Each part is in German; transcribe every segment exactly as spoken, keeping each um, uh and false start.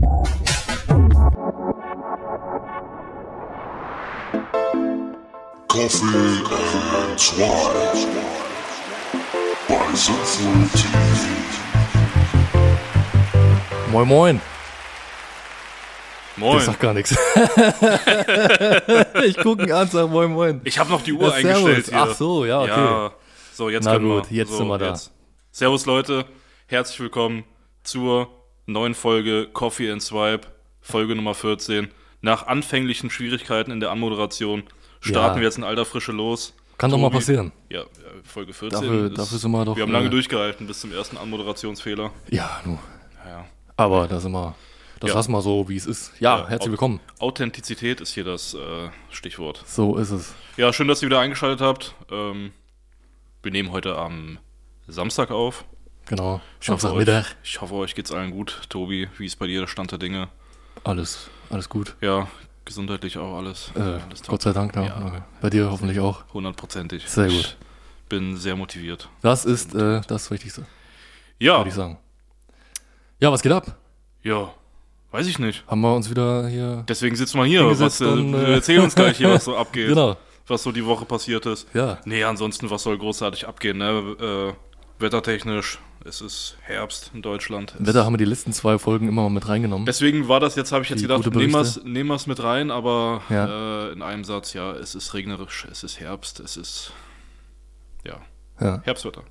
Coffee and Swine bei Sinnvoll T V. Moin Moin. Moin. Das sagt gar nichts. Ich gucke ihn an, sag Moin Moin. Ich habe noch die Uhr Ja, eingestellt servus. hier. Ach so, ja, okay. Ja, so, jetzt Na können gut, wir. jetzt so, sind wir da. Jetzt. Servus Leute, herzlich willkommen zur neuen Folge Coffee and Swipe, Folge Nummer vierzehn. Nach anfänglichen Schwierigkeiten in der Anmoderation starten Ja. wir jetzt in alter Frische los. Kann doch Tobi, mal passieren. Ja, ja, Folge vierzehn. Dafür, ist, dafür sind wir doch... wir haben lange äh, durchgehalten bis zum ersten Anmoderationsfehler. Ja, nu. Ja. Aber da sind wir... Das Ja. lassen wir so, wie es ist. Ja, Ja, herzlich au- willkommen. Authentizität ist hier das äh, Stichwort. So ist es. Ja, schön, dass ihr wieder eingeschaltet habt. Ähm, wir nehmen heute am Samstag auf. Genau. Ich hoffe, Samstagmittag. euch, ich hoffe, euch geht's allen gut. Tobi, wie ist bei dir der Stand der Dinge? Alles, alles gut. Ja, gesundheitlich auch alles. Äh, alles top. Gott sei Dank. Ja. Ja. Bei dir hoffentlich auch. Hundertprozentig. Sehr gut. Ich bin sehr motiviert. Das ist äh, das Wichtigste, Ja, würde ich sagen. Ja, was geht ab? ja, weiß ich nicht. Haben wir uns wieder hier... Deswegen sitzen wir hier. Hingesetzt Was, äh, und, äh, wir erzählen uns gleich hier, was so abgeht. Genau. Was so die Woche passiert ist. Ja. Nee, ansonsten, was soll großartig abgehen, ne? Äh, wettertechnisch, es ist Herbst in Deutschland. Es Wetter haben wir die letzten zwei Folgen immer mal mit reingenommen. Deswegen war das jetzt, habe ich jetzt Die gedacht, gute nehmen wir Berichte. es nehmen wir's mit rein, aber Ja. äh, in einem Satz, ja, es ist regnerisch, es ist Herbst, es ist, ja, Ja. Herbstwetter.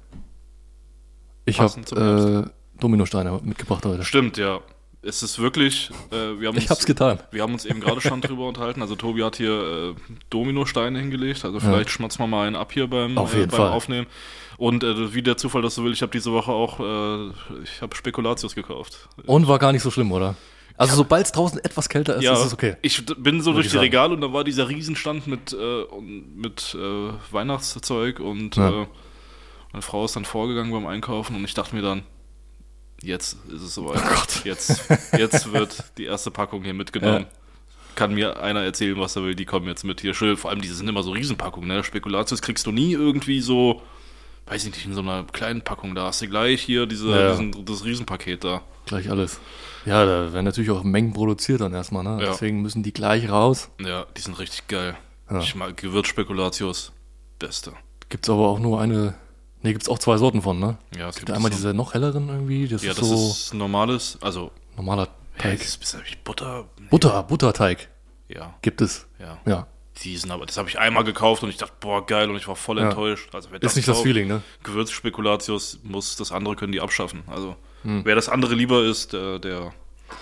Ich passend zum habe äh, Dominosteine mitgebracht heute. Stimmt, ja. Es ist wirklich, äh, wir haben uns, Ich hab's getan. wir haben uns eben gerade schon drüber unterhalten, also Tobi hat hier äh, Dominosteine hingelegt, also vielleicht schmatzen wir mal einen ab hier beim, Auf äh, jeden beim Fall. Aufnehmen. Und äh, wie der Zufall das so will, ich habe diese Woche auch, äh, ich habe Spekulatius gekauft. Und war gar nicht so schlimm, oder? Also sobald es draußen etwas kälter ist, ist es okay. Ich d- bin so Würde durch ich die sagen. Regale und da war dieser Riesenstand mit, äh, und- mit äh, Weihnachtszeug und Ja. äh, meine Frau ist dann vorgegangen beim Einkaufen und ich dachte mir dann, jetzt ist es soweit. Oh Gott. Jetzt, jetzt wird die erste Packung hier mitgenommen. Kann mir einer erzählen, was er will, die kommen jetzt mit hier. Schön, vor allem diese sind immer so Riesenpackungen, ne? Spekulatius kriegst du nie irgendwie so, weiß ich nicht, in so einer kleinen Packung. Da hast du gleich hier diese, Ja. diesen, das Riesenpaket da. Gleich alles. Ja, da werden natürlich auch Mengen produziert dann erstmal, ne? Ja. Deswegen müssen die gleich raus. Ja, die sind richtig geil. Ja. Ich mag Gewürzspekulatius, beste. Gibt's aber auch nur eine. Ne, gibt's auch zwei Sorten von, ne? Ja, Es gibt ja einmal so- diese noch helleren irgendwie. Das Ja, ist das so ist normales, also normaler Teig. Teig. Das ist hab ich Butter. Butter, Butterteig Ja, gibt es. ja. Ja. Die sind aber, das habe ich einmal gekauft und ich dachte, boah, geil, und ich war voll Ja. enttäuscht. Also wer Ist nicht das kauft, Feeling, ne? Gewürzspekulatius muss, das andere können die abschaffen. Also Hm. wer das andere lieber ist, der, der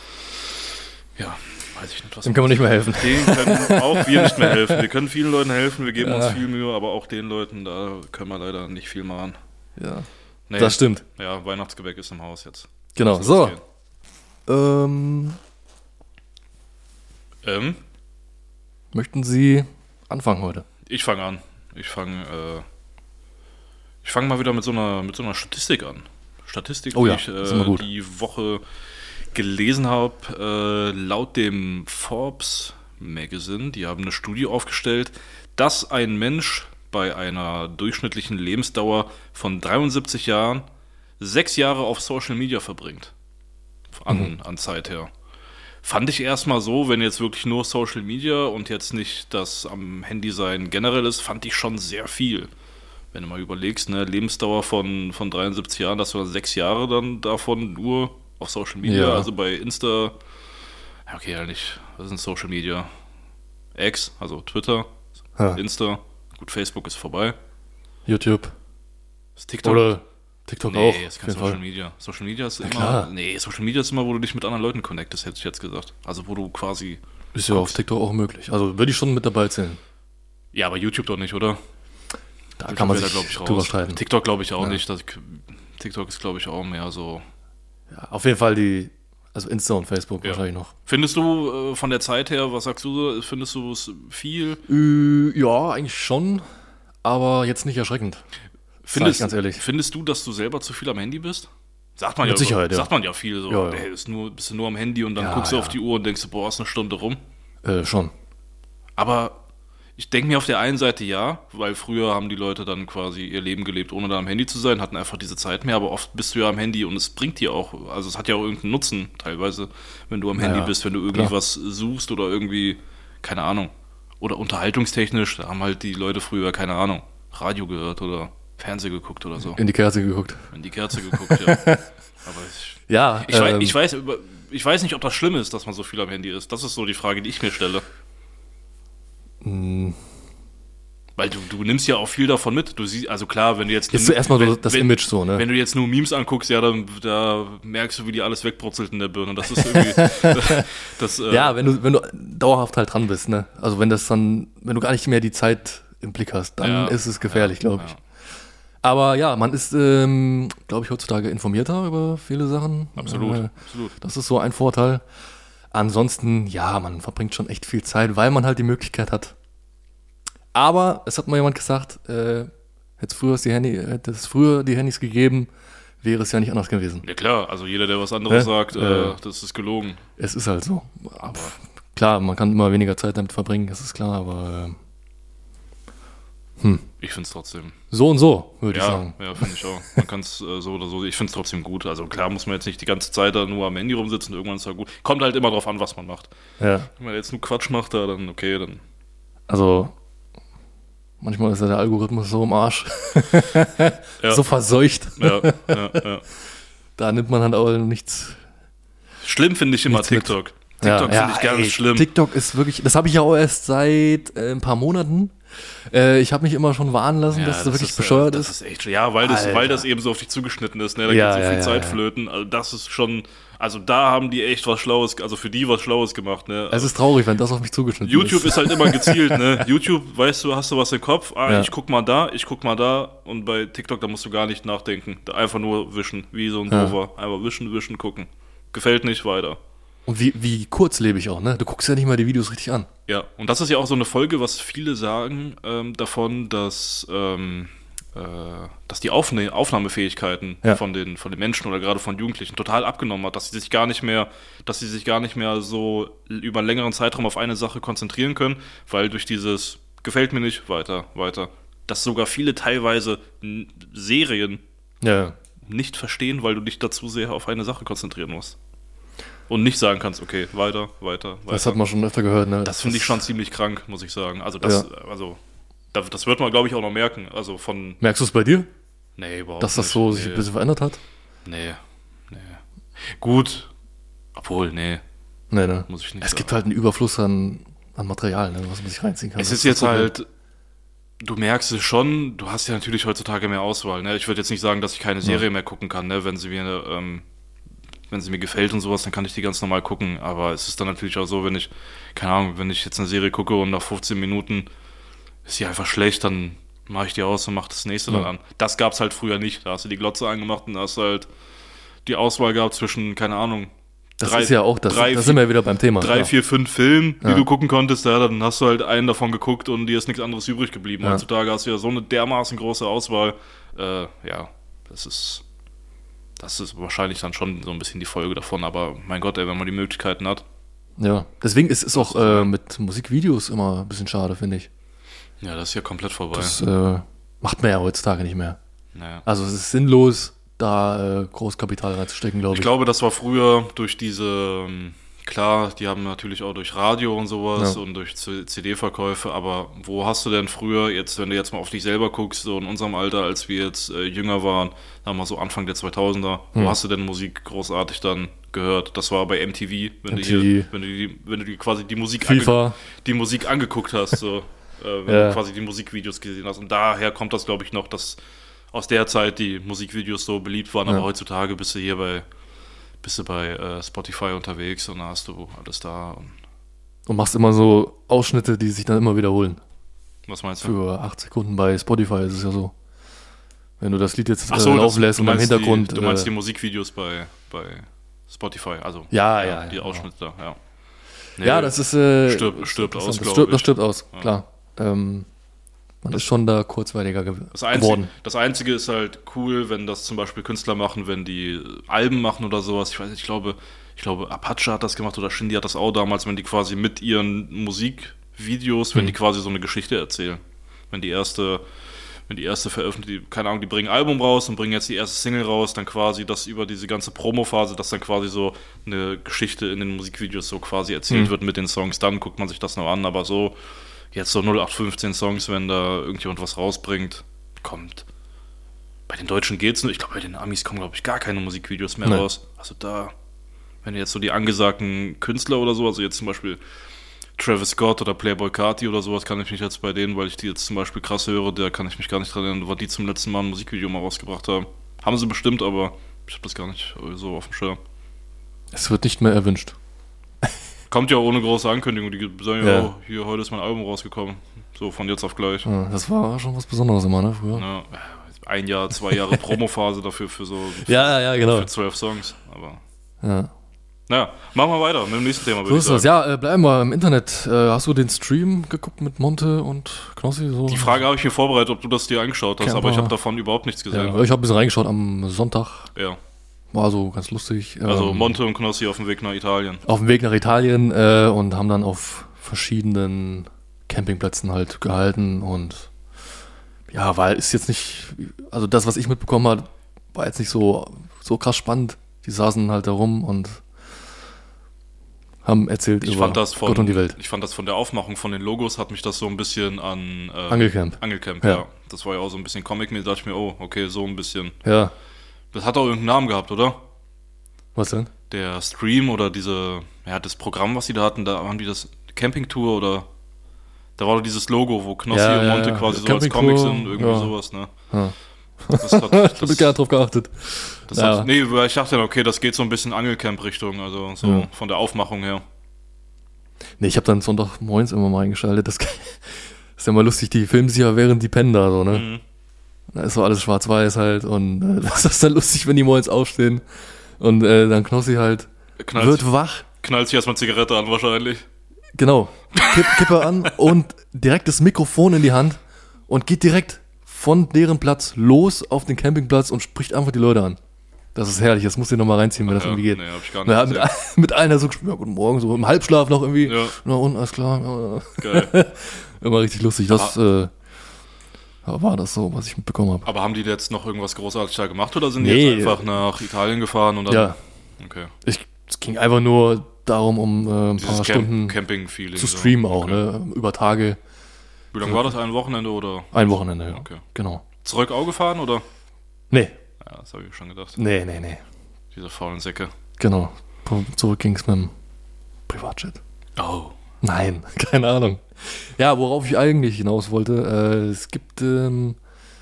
ja, weiß ich nicht, was Dem kann man nicht mehr helfen. Den können auch wir nicht mehr helfen. Wir können vielen Leuten helfen, wir geben Ja. uns viel Mühe, aber auch den Leuten, da können wir leider nicht viel machen. Ja. Nee, Das stimmt. Ja, Weihnachtsgebäck ist im Haus jetzt. Genau. Muss So. losgehen. Ähm, Ähm, möchten Sie anfangen heute? ich fange an. Ich fange äh, ich fange mal wieder mit so einer mit so einer Statistik an. Statistik, Oh ja, die ich ist immer äh, gut. die Woche gelesen habe. Äh, laut dem Forbes Magazine, die haben eine Studie aufgestellt, dass ein Mensch bei einer durchschnittlichen Lebensdauer von dreiundsiebzig Jahren sechs Jahre auf Social Media verbringt. An, Mhm. an Zeit her. Fand ich erstmal so, wenn jetzt wirklich nur Social Media und jetzt nicht das am Handy sein generell ist, fand ich schon sehr viel. Wenn du mal überlegst, ne, Lebensdauer von, von dreiundsiebzig Jahren, dass du dann sechs Jahre dann davon nur auf Social Media, Ja. also bei Insta, ja, okay, ja nicht, was ist Social Media? X, also Twitter, Ja. Insta, gut, Facebook ist vorbei. YouTube. Ist TikTok? Oder TikTok Nee, auch. ist auf kein jeden Social Fall. Media. Social Media ist immer. klar. Nee, Social Media ist immer, wo du dich mit anderen Leuten connectest, hätte ich jetzt gesagt. Also wo du quasi. Ist ja auf TikTok auch möglich. Also würde ich schon mit dabei zählen. Ja, aber YouTube doch nicht, oder? Da YouTube kann man wäre sich da, glaub ich, drüber raus. streiten. TikTok glaube ich auch Ja. nicht. Das, TikTok ist, glaube ich, auch mehr so. Ja, auf jeden Fall die, also Insta und Facebook Ja. wahrscheinlich noch. Findest du äh, von der Zeit her, was sagst du so? Findest du es viel? Äh, ja, eigentlich schon, aber jetzt nicht erschreckend. Findest, ganz ehrlich. Findest du, dass du selber zu viel am Handy bist? Sagt man Mit ja. Sicherheit, ja. Sagt man ja viel so. Ja, ja. Ey, ist nur, bist du nur am Handy und dann Ja, guckst du ja. auf die Uhr und denkst, boah, ist eine Stunde rum. Äh, schon. Aber ich denke mir auf der einen Seite ja, weil früher haben die Leute dann quasi ihr Leben gelebt, ohne da am Handy zu sein, hatten einfach diese Zeit mehr, aber oft bist du ja am Handy und es bringt dir auch, also es hat ja auch irgendeinen Nutzen teilweise, wenn du am Handy Ja, bist, wenn du irgendwie klar. was suchst oder irgendwie, keine Ahnung, oder unterhaltungstechnisch, da haben halt die Leute früher, keine Ahnung, Radio gehört oder Fernsehen geguckt oder so. In die Kerze geguckt. In die Kerze geguckt, ja. Aber ich, Ja, ich, weiß, ähm, ich, weiß, über- ich weiß nicht, ob das schlimm ist, dass man so viel am Handy ist. Das ist so die Frage, die ich mir stelle. mh, Weil du, du nimmst ja auch viel davon mit. Du siehst, also klar, wenn du jetzt. Ist zuerst mal wenn, so das wenn, Image so, ne? Wenn du jetzt nur Memes anguckst, ja, dann da merkst du, wie die alles wegbrutzelt in der Birne. Das ist irgendwie. das, äh, Ja, wenn du, wenn du dauerhaft halt dran bist, ne? Also wenn das dann, wenn du gar nicht mehr die Zeit im Blick hast, dann Ja, ist es gefährlich, ja, glaube ich. ja. Aber ja, man ist, ähm, glaube ich, heutzutage informierter über viele Sachen. Absolut, Äh, absolut. Das ist so ein Vorteil. Ansonsten, ja, man verbringt schon echt viel Zeit, weil man halt die Möglichkeit hat. Aber es hat mal jemand gesagt, äh, hätte es früher die Handy, hätte es früher die Handys gegeben, wäre es ja nicht anders gewesen. Ja, klar, also jeder, der was anderes Hä? sagt, äh, Äh. das ist gelogen. Es ist halt so. Aber klar, man kann immer weniger Zeit damit verbringen, das ist klar, aber äh, hm. Ich finde es trotzdem. so und so, würde ich Ja, sagen. ja, finde ich auch. Man kann es äh, so oder so. Ich finde es trotzdem gut. Also klar muss man jetzt nicht die ganze Zeit da nur am Handy rumsitzen. Irgendwann ist es gut. Kommt halt immer drauf an, was man macht. Ja. Wenn man jetzt nur Quatsch macht, da, dann okay, dann. Also, manchmal ist ja der Algorithmus so im Arsch, Ja. so verseucht. Ja, ja, ja. Da nimmt man halt auch nichts. Schlimm finde ich immer Nichts mit. TikTok. TikTok finde ich ganz ey, schlimm. TikTok ist wirklich, das habe ich ja auch erst seit äh, ein paar Monaten. Äh, ich habe mich immer schon warnen lassen, Ja, dass das wirklich äh, bescheuert das ist. ist echt, ja, weil das, Alter. weil das eben so auf dich zugeschnitten ist. Ne? Da Ja, geht so ja, viel ja, Zeit ja. flöten. Also das ist schon, also da haben die echt was Schlaues, also für die was Schlaues gemacht. Ne? Es ist traurig, wenn das auf mich zugeschnitten YouTube ist. ist halt immer gezielt, ne? YouTube, weißt du, hast du was im Kopf, ah, Ja. ich guck mal da, ich guck mal da und bei TikTok, da musst du gar nicht nachdenken. Da einfach nur wischen, wie so ein Ja. Dover. Einfach wischen, wischen, gucken. Gefällt nicht, weiter. Und wie, wie kurzlebig auch, ne? Du guckst ja nicht mal die Videos richtig an. Ja, und das ist ja auch so eine Folge, was viele sagen ähm, davon, dass, ähm, äh, dass die Aufne- Aufnahmefähigkeiten Ja. von, den, von den Menschen oder gerade von Jugendlichen total abgenommen hat, dass sie sich gar nicht mehr, dass sie sich gar nicht mehr so über einen längeren Zeitraum auf eine Sache konzentrieren können, weil durch dieses gefällt mir nicht, weiter, weiter, dass sogar viele teilweise n- Serien Ja. nicht verstehen, weil du dich dazu sehr auf eine Sache konzentrieren musst. Und nicht sagen kannst, okay, weiter, weiter, weiter. Das hat man schon öfter gehört, ne? Das finde ich schon ziemlich krank, muss ich sagen. Also das, also da- das wird man, glaube ich, auch noch merken. Also von, Merkst du es bei dir, nee, überhaupt dass das nicht. so nee, sich ein bisschen verändert hat? Nee, nee. Gut, obwohl, nee, Nee, ne? muss ich nicht Es sagen. gibt halt einen Überfluss an, an Material, ne, was man sich reinziehen kann. Es Das ist jetzt das Problem. halt, du merkst es schon, du hast ja natürlich heutzutage mehr Auswahl. Ne? Ich würde jetzt nicht sagen, dass ich keine Serie mehr gucken kann, ne? Wenn sie mir, ähm, wenn sie mir gefällt und sowas, dann kann ich die ganz normal gucken. Aber es ist dann natürlich auch so, wenn ich, keine Ahnung, wenn ich jetzt eine Serie gucke und nach fünfzehn Minuten ist sie einfach schlecht, dann mache ich die aus und mache das nächste Ja. dann an. Das gab's halt früher nicht. Da hast du die Glotze angemacht und da hast du halt die Auswahl gehabt zwischen, keine Ahnung, Das drei- ist ja auch, das, drei, da sind wir ja wieder beim Thema. drei, ja. vier, fünf Filmen, die Ja. du gucken konntest, ja, dann hast du halt einen davon geguckt und dir ist nichts anderes übrig geblieben. Ja. Heutzutage hast du ja so eine dermaßen große Auswahl. Äh, ja, das ist, das ist wahrscheinlich dann schon so ein bisschen die Folge davon, aber mein Gott, ey, wenn man die Möglichkeiten hat. Ja, deswegen ist es auch äh, mit Musikvideos immer ein bisschen schade, finde ich. Ja, das ist ja komplett vorbei. Das äh, macht man ja heutzutage nicht mehr. naja. Also es ist sinnlos, da äh, Großkapital reinzustecken, glaube Ich ich. glaube, das war früher durch diese, ähm, klar, die haben natürlich auch durch Radio und sowas Ja. und durch C- C D-Verkäufe, aber wo hast du denn früher, jetzt, wenn du jetzt mal auf dich selber guckst, so in unserem Alter, als wir jetzt äh, jünger waren, sagen wir so Anfang der zweitausender, wo Hm. hast du denn Musik großartig dann gehört? Das war bei M T V, wenn M T V. du hier, wenn du die, wenn du die quasi die Musik, FIFA. die Musik angeguckt hast, so, äh, wenn Ja. du quasi die Musikvideos gesehen hast. Und daher kommt das, glaube ich, noch, dass aus der Zeit die Musikvideos so beliebt waren, Ja. aber heutzutage bist du hier bei, bist du bei äh, Spotify unterwegs und da hast du alles da. Und Und machst immer so Ausschnitte, die sich dann immer wiederholen. was meinst du? Für acht Sekunden bei Spotify ist es ja so. Wenn du das Lied jetzt äh, Ach so, das- laufen lässt du und im meinst Hintergrund. Die, du meinst äh, die Musikvideos bei, bei Spotify, also Ja, ja, die ja, Ausschnitte da, ja. Nee, ja, das ist. Äh, stirbt- stirbt aus, das glaub stirbt, ich. das stirbt aus, Ja. klar. Ähm, man ist schon da kurzweiliger ge Das Einzige, geworden. das Einzige ist halt cool, wenn das zum Beispiel Künstler machen, wenn die Alben machen oder sowas. Ich weiß nicht, ich glaube, ich glaube, Apache hat das gemacht oder Shindy hat das auch damals, wenn die quasi mit ihren Musikvideos, wenn mhm. die quasi so eine Geschichte erzählen. Wenn die erste, wenn die erste veröffentlicht, keine Ahnung, die bringen ein Album raus und bringen jetzt die erste Single raus, dann quasi das über diese ganze Promophase, dass dann quasi so eine Geschichte in den Musikvideos so quasi erzählt mhm. wird mit den Songs, dann guckt man sich das noch an, aber so jetzt so null acht fünfzehn Songs, wenn da irgendjemand was rausbringt, kommt. Bei den Deutschen geht's nur, ich glaube bei den Amis kommen glaube ich gar keine Musikvideos mehr Nein. raus. Also da, wenn jetzt so die angesagten Künstler oder so, also jetzt zum Beispiel Travis Scott oder Playboi Carti oder sowas, kann ich mich jetzt bei denen, weil ich die jetzt zum Beispiel krass höre, da kann ich mich gar nicht dran erinnern, wann die zum letzten Mal ein Musikvideo mal rausgebracht haben. Haben sie bestimmt, aber ich habe das gar nicht so auf dem Schirm. Es wird nicht mehr erwünscht. Kommt ja ohne große Ankündigung, die sagen ja, oh, hier, heute ist mein Album rausgekommen. So, von jetzt auf gleich. Ja, das war schon was Besonderes immer, ne, früher. Ja, ein Jahr, zwei Jahre Promophase dafür für so für, ja, ja, genau. für zwölf Songs, aber ja. Naja, machen wir weiter mit dem nächsten Thema. So ist das. Ja, äh, bleiben wir im Internet. Äh, hast du den Stream geguckt mit Monte und Knossi? So? Die Frage habe ich mir vorbereitet, ob du das dir angeschaut hast, Camper. Aber ich habe davon überhaupt nichts gesehen. Ja, ich habe ein bisschen reingeschaut am Sonntag. Ja. War so ganz lustig. Also ähm, Monte und Knossi auf dem Weg nach Italien. Auf dem Weg nach Italien äh, und haben dann auf verschiedenen Campingplätzen halt gehalten und ja, weil ist jetzt nicht, also das, was ich mitbekommen habe, war jetzt nicht so, so krass spannend. Die saßen halt da rum und haben erzählt ich über fand das von, Gott und die Welt. Ich fand das von der Aufmachung von den Logos, hat mich das so ein bisschen an... Äh, Angelcamp. Angelcamp, ja. ja. Das war ja auch so ein bisschen Comic, mir dachte ich mir, oh, okay, so ein bisschen. Ja. Das hat auch irgendeinen Namen gehabt, oder? Was denn? Der Stream oder diese, ja, das Programm, was sie da hatten, da waren die das Campingtour oder... Da war doch dieses Logo, wo Knossi ja, und Monte ja, quasi so als Comic sind, irgendwie ja. sowas, ne? Ja. Das hat, das, ich habe gar nicht drauf geachtet. Das ja. hat, nee, weil ich dachte, okay, das geht so ein bisschen Angelcamp-Richtung, also so ja. von der Aufmachung her. Nee, ich habe dann Sonntagmorgens immer mal eingeschaltet. Das ist ja mal lustig, die filmen sich ja während die pennen da so, ne? Mhm. Da ist so alles schwarz-weiß halt und äh, das ist dann lustig, wenn die morgens aufstehen und äh, dann Knossi halt knallt, wird wach. Knallt sich erstmal Zigarette an wahrscheinlich. Genau, Kipp, Kippe an und direkt das Mikrofon in die Hand und geht direkt von deren Platz los auf den Campingplatz und spricht einfach die Leute an. Das ist herrlich, das muss ich nochmal reinziehen, wenn das ja, irgendwie geht. Nee, hab ich gar nicht ja, mit, mit einer so, ja, guten Morgen, so im Halbschlaf noch irgendwie. Ja. Na und, alles klar. Geil. Immer richtig lustig. Das äh, war das so, was ich mitbekommen habe. Aber haben die jetzt noch irgendwas großartig da gemacht oder sind die nee. jetzt einfach nach Italien gefahren? Und dann, ja. Okay. Ich, es ging einfach nur darum, um äh, ein Dieses paar Camp- Stunden Camping-Feeling zu streamen so. auch, Okay. ne? Über Tage. Wie lange war das? Ein Wochenende oder? Ein Wochenende, ja. Okay. Genau. Zurück auch gefahren oder? Nee. Ja, das habe ich schon gedacht. Nee, nee, nee. Diese faulen Säcke. Genau. Zurück ging es mit dem Privatjet. Oh. Nein, keine Ahnung. Ja, worauf ich eigentlich hinaus wollte, äh, es gibt ähm,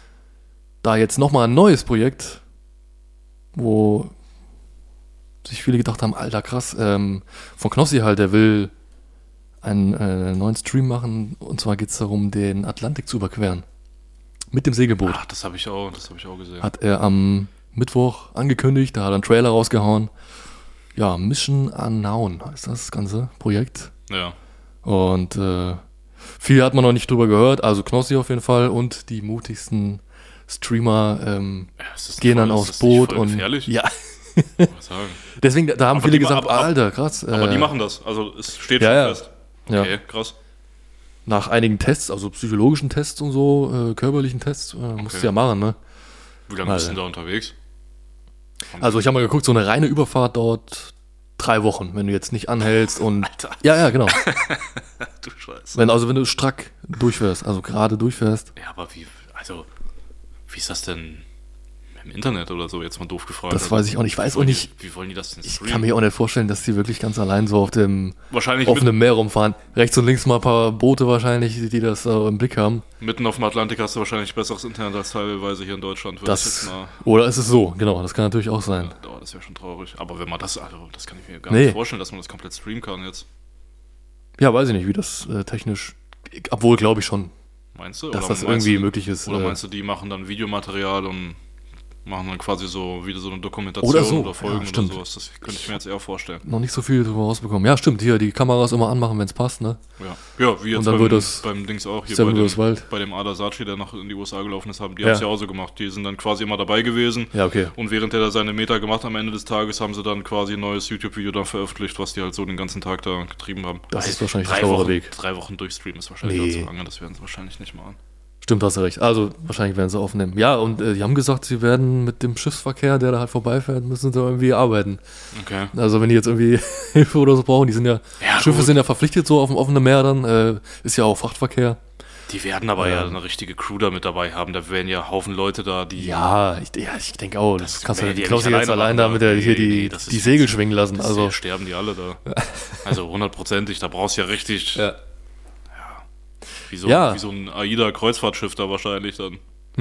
da jetzt nochmal ein neues Projekt, wo sich viele gedacht haben, alter krass, ähm, von Knossi halt, der will einen äh, neuen Stream machen und zwar geht es darum, den Atlantik zu überqueren. Mit dem Segelboot. Ach, das habe ich auch, das habe ich auch gesehen. Hat er am Mittwoch angekündigt, da hat er einen Trailer rausgehauen. Ja, Mission Unknown heißt das ganze Projekt. Ja. Und äh, viel hat man noch nicht drüber gehört, also Knossi auf jeden Fall und die mutigsten Streamer ähm, ja, gehen voll, dann aufs Boot und gefährlich? Ja. sagen. Deswegen, da haben aber viele die, gesagt, aber, Alter, krass. Aber äh, die machen das, also es steht ja, schon ja. fest. Okay, ja. krass. Nach einigen Tests, also psychologischen Tests und so, äh, körperlichen Tests, äh, musst okay. du ja machen, ne? Wie lange bist du denn da unterwegs? Also ich habe mal geguckt, so eine reine Überfahrt dauert drei Wochen, wenn du jetzt nicht anhältst und... Alter. Ja, ja, genau. Du Scheiße. Wenn, also wenn du strack durchfährst, also gerade durchfährst. Ja, aber wie, also, wie ist das denn im Internet oder so, jetzt mal doof gefragt? Das also, weiß ich auch nicht. Ich weiß auch nicht... Die, wie wollen die das denn Ich streamen? kann mir auch nicht vorstellen, dass die wirklich ganz allein so auf dem Wahrscheinlich offenen Meer rumfahren. Rechts und links mal ein paar Boote wahrscheinlich, die, die das äh, im Blick haben. Mitten auf dem Atlantik hast du wahrscheinlich besseres Internet als teilweise hier in Deutschland. Das, ich jetzt mal, oder ist es so, genau, das kann natürlich auch sein. ja, das wäre schon traurig. Aber wenn man das, also das kann ich mir gar Nee. nicht vorstellen, dass man das komplett streamen kann jetzt. Ja, weiß ich nicht, wie das äh, technisch... Obwohl, glaube ich schon, Meinst du? dass Oder das meinst irgendwie du, möglich ist. Oder äh, meinst du, die machen dann Videomaterial und Machen dann quasi so wieder so eine Dokumentation Oder so, oder Folgen ja, oder sowas. Das könnte ich mir jetzt eher vorstellen. Noch nicht so viel drüber rausbekommen. Ja, stimmt, hier die Kameras immer anmachen, wenn es passt, ne? Ja, ja wie jetzt Und dann beim, wird das beim Dings auch, hier Seven bei dem, vs. Wild. bei dem Ada Sachi, der noch in die U S A gelaufen ist, haben, die Ja. haben es ja auch so gemacht. Die sind dann quasi immer dabei gewesen. Ja, okay. Und während der da seine Meter gemacht hat am Ende des Tages, haben sie dann quasi ein neues YouTube-Video da veröffentlicht, was die halt so den ganzen Tag da getrieben haben. Das Drei- ist wahrscheinlich der drei schlauere Wochen, Weg. Drei Wochen durchstreamen ist wahrscheinlich Nee. auch zu lange, das werden sie wahrscheinlich nicht machen. Stimmt, hast du recht. Also wahrscheinlich werden sie aufnehmen. Ja, und äh, die haben gesagt, sie werden mit dem Schiffsverkehr, der da halt vorbeifährt, müssen sie irgendwie arbeiten. Okay. Also wenn die jetzt irgendwie Hilfe oder so brauchen, die sind ja, Ja, Schiffe gut. sind ja verpflichtet so auf dem offenen Meer dann, äh, ist ja auch Frachtverkehr. Die werden aber ja. Ja. eine richtige Crew da mit dabei haben. Da werden ja Haufen Leute da, die... Ja, ich, ja, ich denke auch, das, Das kannst du werden die ja Klaus nicht jetzt alleine allein machen, da mit der, nee, hier die, nee, das ist die jetzt- Segel schwingen lassen. Das Also sterben die alle da. Also hundertprozentig, da brauchst du ja richtig... ja. Wie so, Ja. wie so ein AIDA-Kreuzfahrtschiff da wahrscheinlich dann.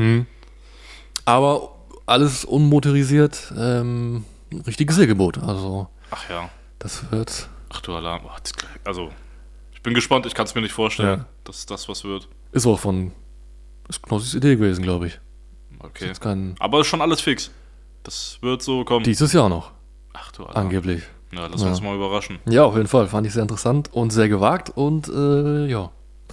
Aber alles unmotorisiert, ähm, ein richtiges Segelboot. Also Ach ja. das wird, Ach du Alarm. Oh, das- also, ich bin gespannt, ich kann es mir nicht vorstellen, Ja. dass das was wird. ist auch von, ist Knossis Idee gewesen, glaube ich. Okay. Jetzt kein, Aber ist schon alles fix. Das wird so kommen. dieses Jahr noch, Ach du Alarm. angeblich. Ja, lass Ja. uns mal überraschen. Ja, auf jeden Fall. Fand ich sehr interessant und sehr gewagt und äh, ja.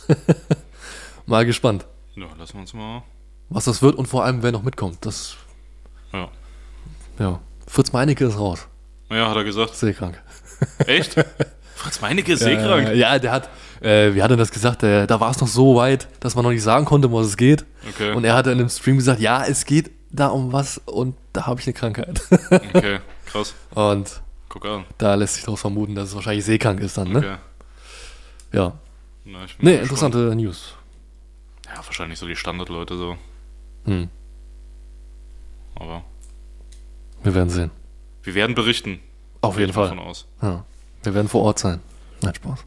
Mal gespannt, Ja, lassen wir uns mal. was das wird und vor allem, wer noch mitkommt. Das, Ja. ja. Fritz Meinecke ist raus. Ja, hat er gesagt. Seekrank. Echt? Fritz Meinecke ist seekrank. Äh, ja, der hat, äh, wie hat er das gesagt? Der, da war es noch so weit, dass man noch nicht sagen konnte, um was es geht. Okay. Und er hatte in einem Stream gesagt, ja, es geht da um was und da habe ich eine Krankheit. Okay, krass. Und Guck an. da lässt sich daraus vermuten, dass es wahrscheinlich seekrank ist dann, ne? Okay. Ja. Na, ich bin Nee, mal gespannt. interessante News. Ja, wahrscheinlich so die Standardleute so. Hm. Aber Wir werden sehen. wir werden berichten. Auf Gehe jeden ich mal Fall. Von aus. Ja. Wir werden vor Ort sein. Nein, Spaß.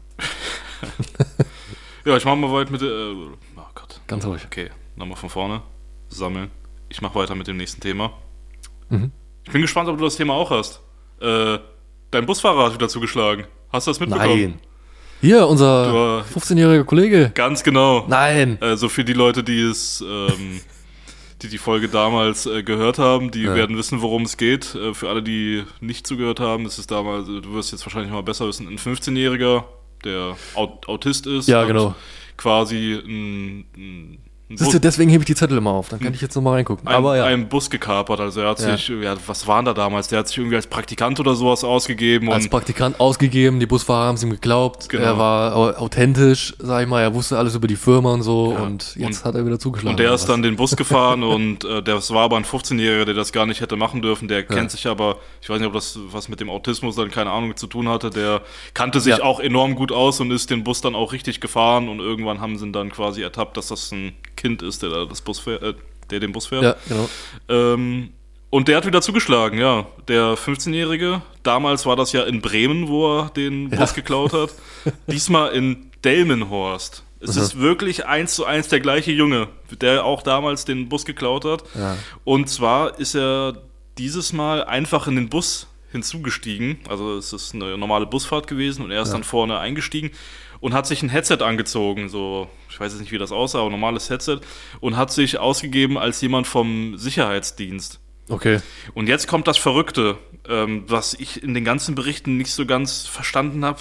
Ja, ich mache mal weiter mit der. Äh, oh Gott. Ganz ruhig. Okay, nochmal von vorne. Sammeln. Ich mache weiter mit dem nächsten Thema. Mhm. Ich bin gespannt, ob du das Thema auch hast. Äh, dein Busfahrer hat wieder zugeschlagen. Hast du das mitbekommen? Nein. Hier, unser Du, fünfzehnjähriger Kollege. Ganz genau. Nein. Also für die Leute, die es, ähm, die die Folge damals äh, gehört haben, die Ja. werden wissen, worum es geht. Äh, für alle, die nicht zugehört haben, das ist damals, du wirst jetzt wahrscheinlich mal besser wissen, ein fünfzehnjähriger, der Aut Autist ist. Ja, und genau. Quasi ein, ein, ein Siehst du, deswegen hebe ich die Zettel immer auf. Dann kann ich jetzt nochmal reingucken. ein, Aber ja. einen Bus gekapert. Also er hat Ja. sich, ja, was waren da damals? Der hat sich irgendwie als Praktikant oder sowas ausgegeben. Als Und Praktikant ausgegeben, die Busfahrer haben es ihm geglaubt. Genau. Er war au- authentisch, sag ich mal, er wusste alles über die Firma und so Ja. und jetzt Und- hat er wieder zugeschlagen. Und der oder ist was? dann den Bus gefahren und äh, das war aber ein fünfzehnjähriger, der das gar nicht hätte machen dürfen. Der kennt sich aber, ich weiß nicht, ob das was mit dem Autismus dann keine Ahnung zu tun hatte, der kannte sich Ja. auch enorm gut aus und ist den Bus dann auch richtig gefahren und irgendwann haben sie ihn dann quasi ertappt, dass das ein Kind ist, der da das Bus fährt, äh, der den Bus fährt. Ja, genau. Ähm, und der hat wieder zugeschlagen, ja. Der fünfzehnjährige, damals war das ja in Bremen, wo er den Ja. Bus geklaut hat. Diesmal in Delmenhorst. Es Mhm. ist wirklich eins zu eins der gleiche Junge, der auch damals den Bus geklaut hat. Ja. Und zwar ist er dieses Mal einfach in den Bus hinzugestiegen. Also es ist eine normale Busfahrt gewesen und er ist Ja. dann vorne eingestiegen und hat sich ein Headset angezogen, so, ich weiß jetzt nicht, wie das aussah, aber ein normales Headset, und hat sich ausgegeben als jemand vom Sicherheitsdienst. Okay. Und jetzt kommt das Verrückte, ähm, was ich in den ganzen Berichten nicht so ganz verstanden habe.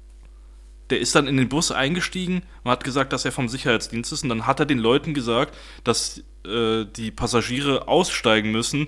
Der ist dann in den Bus eingestiegen und hat gesagt, dass er vom Sicherheitsdienst ist. Und dann hat er den Leuten gesagt, dass äh, die Passagiere aussteigen müssen,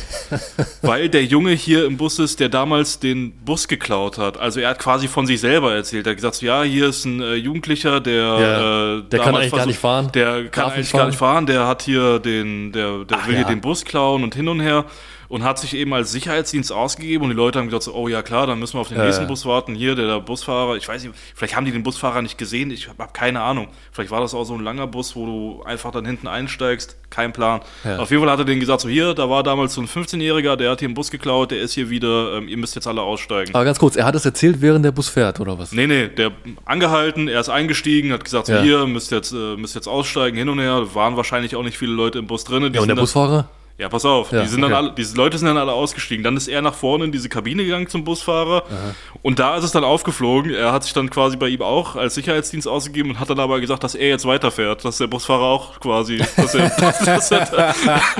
weil der Junge hier im Bus ist, der damals den Bus geklaut hat. Also er hat quasi von sich selber erzählt. Er hat gesagt, so, ja, hier ist ein äh, Jugendlicher, der, Ja, äh, der kann damals eigentlich gar versucht- nicht fahren. Der kann Darf eigentlich nicht gar fahren. nicht fahren. Der hat hier den, der, der Ach, will hier ja. den Bus klauen und hin und her. Und hat sich eben als Sicherheitsdienst ausgegeben und die Leute haben gesagt, so, oh ja klar, dann müssen wir auf den Ja, nächsten ja. Bus warten. Hier, der, der Busfahrer, ich weiß nicht, vielleicht haben die den Busfahrer nicht gesehen, ich habe hab keine Ahnung. Vielleicht war das auch so ein langer Bus, wo du einfach dann hinten einsteigst, kein Plan. Ja. Auf jeden Fall hat er denen gesagt, so hier, da war damals so ein fünfzehnjähriger, der hat hier einen Bus geklaut, der ist hier wieder, ähm, ihr müsst jetzt alle aussteigen. Aber ganz kurz, er hat das erzählt, während der Bus fährt, oder was? Nee, nee, der angehalten, er ist eingestiegen, hat gesagt, so Ja. hier, müsst jetzt, äh, müsst jetzt aussteigen, hin und her. Waren wahrscheinlich auch nicht viele Leute im Bus drin. Ja, und der Busfahrer? Ja, pass auf, Ja, die sind dann okay. alle, diese Leute sind dann alle ausgestiegen. Dann ist er nach vorne in diese Kabine gegangen zum Busfahrer. Aha. Und da ist es dann aufgeflogen. Er hat sich dann quasi bei ihm auch als Sicherheitsdienst ausgegeben und hat dann aber gesagt, dass er jetzt weiterfährt. Dass der Busfahrer auch quasi, dass er, dass er,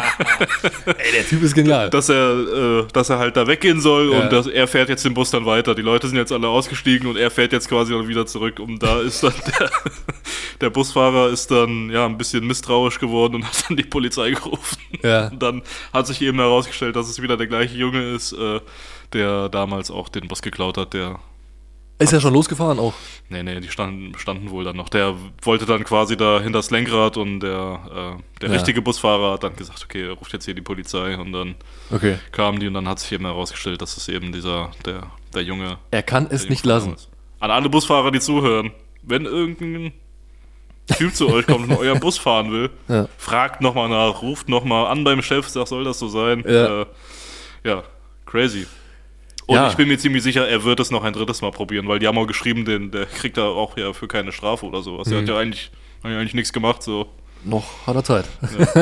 Ey, der Typ ist genial. dass er, äh, dass er halt da weggehen soll Ja. und dass er fährt jetzt den Bus dann weiter. Die Leute sind jetzt alle ausgestiegen und er fährt jetzt quasi dann wieder zurück. Und da ist dann der, der Busfahrer ist dann ja ein bisschen misstrauisch geworden und hat dann die Polizei gerufen. Ja. Und dann hat sich eben herausgestellt, dass es wieder der gleiche Junge ist, äh, der damals auch den Bus geklaut hat, der Ist ja schon losgefahren auch. Nee, nee, die standen, standen wohl dann noch. Der wollte dann quasi da hinter das Lenkrad und der, äh, der Ja. richtige Busfahrer hat dann gesagt, okay, er ruft jetzt hier die Polizei und dann Okay. kamen die und dann hat sich eben herausgestellt, dass es eben dieser, der, der Junge Er kann es der nicht Junge lassen. ist. An alle Busfahrer, die zuhören, wenn irgendein Typ zu euch kommt und euren Bus fahren will, Ja. fragt nochmal nach, ruft nochmal an beim Chef, sagt, soll das so sein? Ja. Äh, ja, crazy. Und Ja. ich bin mir ziemlich sicher, er wird es noch ein drittes Mal probieren, weil die haben auch geschrieben, den, der kriegt da auch ja für keine Strafe oder sowas. Mhm. Er hat ja eigentlich, hat ja eigentlich nichts gemacht, so. Noch hat er Zeit.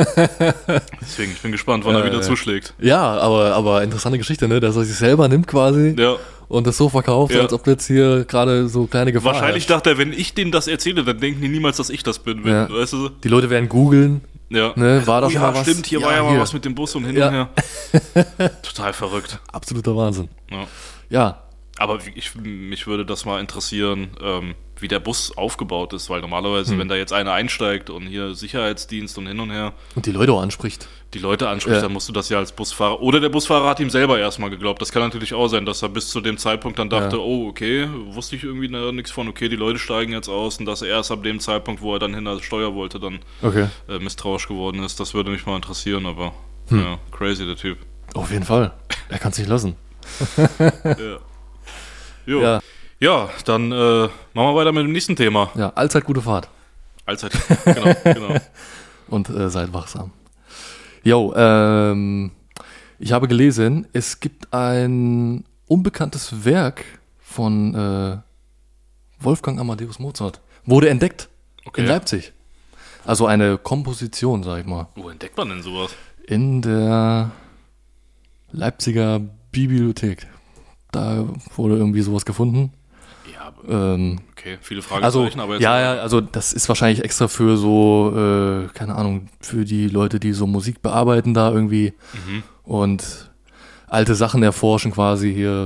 Deswegen, ich bin gespannt, wann Ja, er wieder ja. zuschlägt. Ja, aber, aber interessante Geschichte, ne? Dass er sich selber nimmt quasi Ja. und das so verkauft, Ja. als ob jetzt hier gerade so kleine Gefahr Wahrscheinlich herrscht. dachte er, wenn ich denen das erzähle, dann denken die niemals, dass ich das bin. Wenn, Ja. Weißt du? Die Leute werden googeln, Ja. ne? War da Oh schon ja, mal was? stimmt, hier war ja mal hier. was mit dem Bus und hin Ja. und her. Total verrückt. Absoluter Wahnsinn. Ja. Ja, Aber wie- ich, mich würde das mal interessieren, ähm, wie der Bus aufgebaut ist, weil normalerweise, Hm. wenn da jetzt einer einsteigt und hier Sicherheitsdienst und hin und her und die Leute auch anspricht. die Leute anspricht, Ja. dann musst du das ja als Busfahrer. Oder der Busfahrer hat ihm selber erstmal geglaubt. Das kann natürlich auch sein, dass er bis zu dem Zeitpunkt dann dachte, Ja. oh, okay, wusste ich irgendwie na, nichts von, okay, die Leute steigen jetzt aus und dass er erst ab dem Zeitpunkt, wo er dann hinter das Steuer wollte, dann Okay. äh, misstrauisch geworden ist. Das würde mich mal interessieren, aber Hm. ja, crazy der Typ. Auf jeden Fall. Er kann es nicht lassen. Ja. Jo. Ja. Ja, dann äh, machen wir weiter mit dem nächsten Thema. Ja, allzeit gute Fahrt. Allzeit. Genau, genau. Und äh, seid wachsam. Jo, ähm, ich habe gelesen, es gibt ein unbekanntes Werk von äh, Wolfgang Amadeus Mozart. Wurde entdeckt Okay. in Leipzig. Also eine Komposition, sag ich mal. Wo entdeckt man denn sowas? In der Leipziger Bibliothek. Da wurde irgendwie sowas gefunden. Ja, aber- Ähm, okay, viele also, Fragezeichen, aber jetzt. ja, ja, also das ist wahrscheinlich extra für so, äh, keine Ahnung, für die Leute, die so Musik bearbeiten da irgendwie Mhm. und alte Sachen erforschen quasi hier,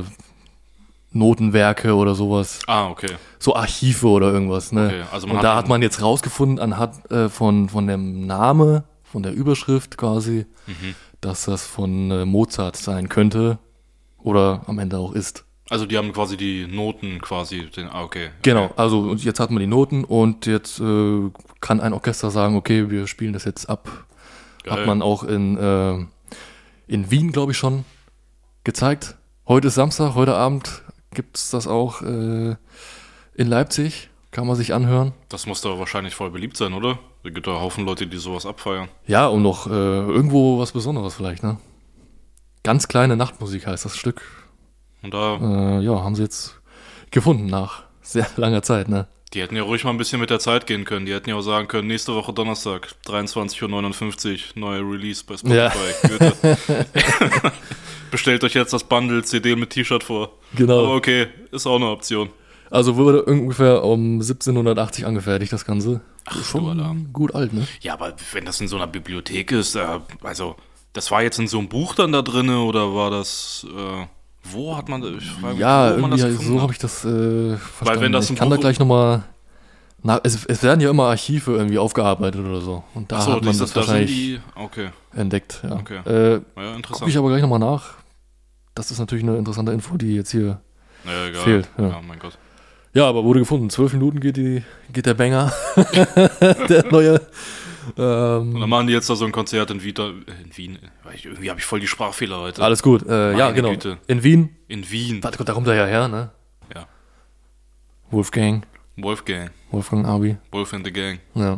Notenwerke oder sowas, Ah, okay. so Archive oder irgendwas, ne? Okay, also man und hat da dann- hat man jetzt rausgefunden anhand äh, von, von dem Name, von der Überschrift quasi, Mhm. dass das von äh, Mozart sein könnte oder am Ende auch ist. Also die haben quasi die Noten quasi. Den, ah, okay. Genau, also und jetzt hat man die Noten und jetzt äh, kann ein Orchester sagen, okay, wir spielen das jetzt ab. Geil. Hat man auch in, äh, in Wien, glaube ich, schon gezeigt. Heute ist Samstag, heute Abend gibt es das auch äh, in Leipzig. Kann man sich anhören. Das muss doch wahrscheinlich voll beliebt sein, oder? Es gibt da Haufen Leute, die sowas abfeiern. Ja, und noch äh, irgendwo was Besonderes vielleicht, ne? Ganz kleine Nachtmusik heißt das Stück. Und da, Äh, ja, haben sie jetzt gefunden nach sehr langer Zeit, ne? die hätten ja ruhig mal ein bisschen mit der Zeit gehen können. Die hätten ja auch sagen können, nächste Woche Donnerstag, dreiundzwanzig Uhr neunundfünfzig, neue Release bei Spotify. Goethe. Bestellt euch jetzt das Bundle C D mit T-Shirt vor. Genau. Aber okay, ist auch eine Option. Also wurde ungefähr um siebzehnhundertachtzig angefertigt, das Ganze. Ach, Schon du Alarm. gut alt, ne? Ja, aber wenn das in so einer Bibliothek ist, äh, also, das war jetzt in so einem Buch dann da drin oder war das, äh, wo hat man, ich frage mich, Ja, wo man das irgendwie gefunden so hat? habe ich das äh, verstanden. wenn das ich ein kann da Buch- gleich nochmal... Es, es werden ja immer Archive irgendwie aufgearbeitet oder so. Und da Ach so, hat man dieses- das wahrscheinlich die, okay, entdeckt. Ja. Okay. Äh, ja, Gucke interessant. ich aber gleich nochmal nach. Das ist natürlich eine interessante Info, die jetzt hier... ja, egal. fehlt, ja. Ja, mein Gott. Ja, aber wurde gefunden. Zwölf Minuten geht, die, geht der Banger. Der neue... Ähm, Und dann machen die jetzt da so ein Konzert in, Vita, in Wien. Weil ich, irgendwie habe ich voll die Sprachfehler heute. alles gut. Äh, ja, Meine genau. Güte. In Wien. In Wien. Da, da kommt er ja her, ne? Ja. Wolfgang. Wolfgang. Wolfgang Abi. Wolf and the Gang. Ja.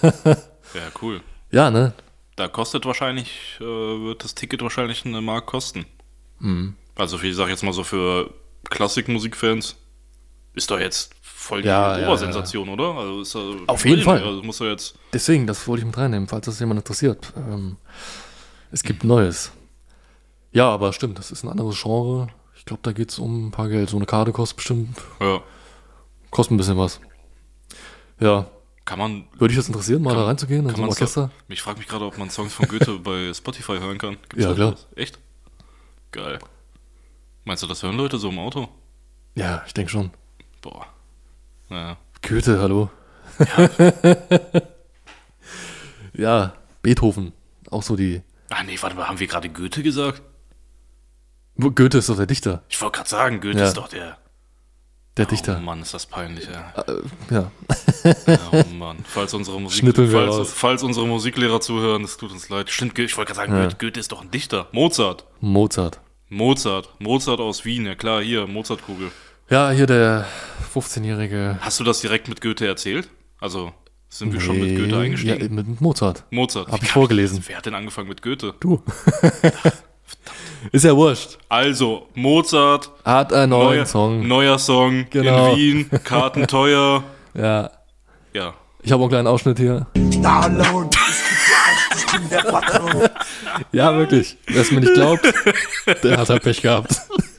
Ja, cool. Ja, ne? Da kostet wahrscheinlich, äh, wird das Ticket wahrscheinlich eine Mark kosten. Mhm. Also für, ich sag jetzt mal so für Klassikmusikfans ist doch jetzt voll die Ja, ja, Obersensation, oder? Also ist, äh, Auf jeden Fall. Also muss er jetzt. Deswegen, das wollte ich mit reinnehmen, falls das jemand interessiert. Ähm, Es gibt Neues. Ja, aber stimmt, das ist ein anderes Genre. Ich glaube, da geht es um ein paar Geld. So eine Karte kostet bestimmt, Ja. kostet ein bisschen was. Ja, Kann man. würde dich das interessieren, mal Kann- da reinzugehen in Kann so ein man's Orchester? da, ich frage mich gerade, ob man Songs von Goethe bei Spotify hören kann. Gibt's Ja, da klar. was? Echt? Geil. Meinst du, das hören Leute so im Auto? Ja, ich denke schon. Boah. Naja. Goethe, hallo. Ja, Beethoven. Auch so die. Ah nee, warte mal, haben wir gerade Goethe gesagt? Wo- Goethe ist doch der Dichter. Ich wollte gerade sagen, Goethe Ja. ist doch der. Der Oh Dichter. Mann, ist das peinlich, ey. Ja. Oh Mann. Falls unsere, Musik, Schnippeln wir falls, raus. falls unsere Musiklehrer zuhören, es tut uns leid. Stimmt, ich wollte gerade sagen, Ja. Goethe, Goethe ist doch ein Dichter. Mozart. Mozart. Mozart. Mozart aus Wien, ja klar, hier, Mozartkugel. Ja, hier der fünfzehnjährige. Hast du das direkt mit Goethe erzählt? Also, sind wir schon mit Goethe Nee, eingestiegen? Ja, mit Mozart. Mozart. Hab Wie ich kann vorgelesen. Wer hat denn angefangen mit Goethe? Du. Ist ja wurscht. Also, Mozart, Hat einen neuen neuer Song. neuer Song Genau. in Wien, Karten teuer. Ja. Ja. Ich habe auch einen kleinen Ausschnitt hier. Stallone, ich bin der Patron. Ja, wirklich. Wer es mir nicht glaubt, der hat halt Pech gehabt.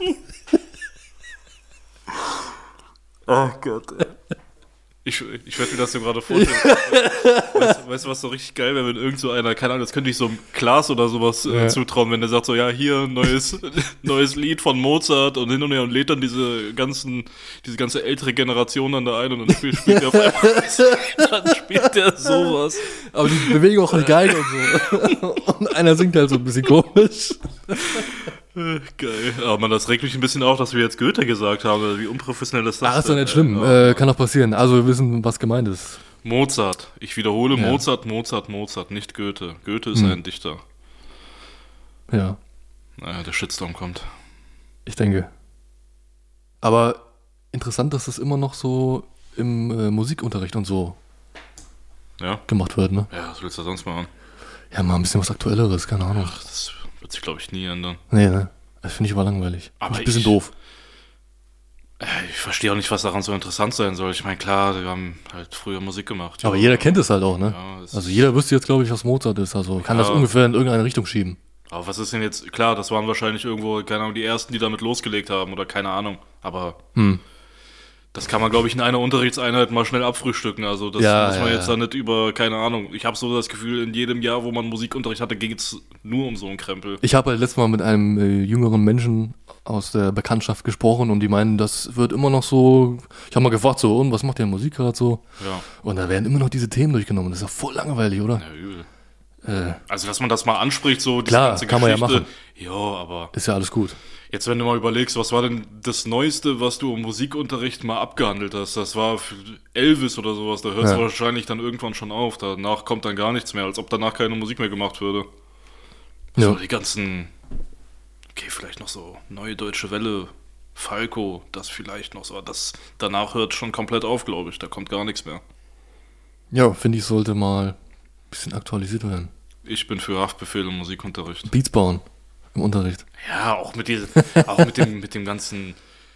Oh Gott, ey. Ich, ich werde mir das so gerade vorstellen. weißt, weißt du, was so richtig geil wäre, wenn irgend so einer, keine Ahnung, das könnte ich so einem Klaas oder sowas äh, Ja. zutrauen, wenn der sagt so, ja, hier, neues, neues Lied von Mozart und hin und her und lädt dann diese ganzen, diese ganze ältere Generation dann da ein und dann spielt, spielt der auf einmal, dann spielt der sowas. Aber die bewegen auch die Geige und so. Und einer singt halt so ein bisschen komisch. Geil. Aber man, das regt mich ein bisschen auf, dass wir jetzt Goethe gesagt haben. Wie unprofessionell ist das? Ach, ist doch denn, nicht schlimm. ey? Äh, kann doch passieren. Also wir wissen, was gemeint ist. Mozart. Ich wiederhole, Ja. Mozart, Mozart, Mozart, nicht Goethe. Goethe ist Hm. ein Dichter. Ja, Naja, der Shitstorm kommt. ich denke. Aber interessant, dass das immer noch so im äh, Musikunterricht und so Ja? gemacht wird, ne? Ja, was willst du sonst machen? Ja, mal ein bisschen was Aktuelleres, keine Ahnung. Ach, das wird sich, glaube ich, nie ändern. Nee, ne? Das finde ich aber langweilig. Aber Aber ein bisschen ich- doof. Äh, Ich verstehe auch nicht, was daran so interessant sein soll. Ich meine, klar, wir haben halt früher Musik gemacht. Aber ja. jeder kennt es halt auch, ne? Ja, es Also ist- jeder wüsste jetzt, glaube ich, was Mozart ist. Also kann das Ja. ungefähr in irgendeine Richtung schieben. Aber was ist denn jetzt? Klar, das waren wahrscheinlich irgendwo, keine Ahnung, die ersten, die damit losgelegt haben oder keine Ahnung. Aber Hm. das kann man, glaube ich, in einer Unterrichtseinheit mal schnell abfrühstücken. Also das Ja, muss man ja, jetzt ja. da nicht über, keine Ahnung. Ich habe so das Gefühl, in jedem Jahr, wo man Musikunterricht hatte, ging es nur um so einen Krempel. Ich habe halt letztes Mal mit einem äh, jüngeren Menschen aus der Bekanntschaft gesprochen und die meinen, das wird immer noch so. Ich habe mal gefragt, so, und was macht ihr in Musik gerade so? Ja, Und da werden immer noch diese Themen durchgenommen. Das ist ja voll langweilig, oder? ja übel. Äh, Also, dass man das mal anspricht, so diese Klar, ganze kann man ja Geschichte. machen. Ja, aber ist ja alles gut. jetzt, wenn du mal überlegst, was war denn das Neueste, was du im Musikunterricht mal abgehandelt hast? Das war für Elvis oder sowas. Da hört es Ja. wahrscheinlich dann irgendwann schon auf. Danach kommt dann gar nichts mehr, als ob danach keine Musik mehr gemacht würde. Ja. So die ganzen, okay, vielleicht noch so Neue Deutsche Welle, Falco, das vielleicht noch so. Das danach hört schon komplett auf, glaube ich. Da kommt gar nichts mehr. Ja, finde ich, sollte mal ein bisschen aktualisiert werden. Ich bin für Haftbefehl im Musikunterricht. Beats bauen im Unterricht. Ja, auch mit diesem, auch mit dem, mit dem ganzen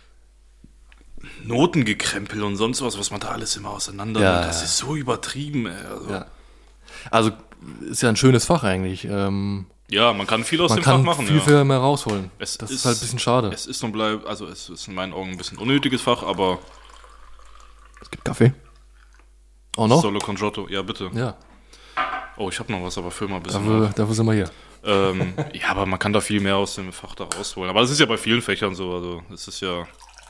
Notengekrempel und sonst was, was man da alles immer auseinander Ja, nimmt. Das ja. ist so übertrieben, ey. Also, ja. Ja. Also ist ja ein schönes Fach eigentlich. Ähm, man kann viel aus man dem kann Fach machen, viel, ja. viel mehr rausholen. Es das ist, halt ein bisschen schade. Es ist und bleibt, also es ist in meinen Augen ein bisschen unnötiges Fach, aber Es gibt Kaffee. Auch noch? Solo con Giotto, ja bitte. Ja, Oh, ich habe noch was, aber füll mal ein bisschen dafür, auf. dafür sind wir hier. Ähm, ja, aber man kann da viel mehr aus dem Fach da rausholen. Aber das ist ja bei vielen Fächern so, also es ist ja,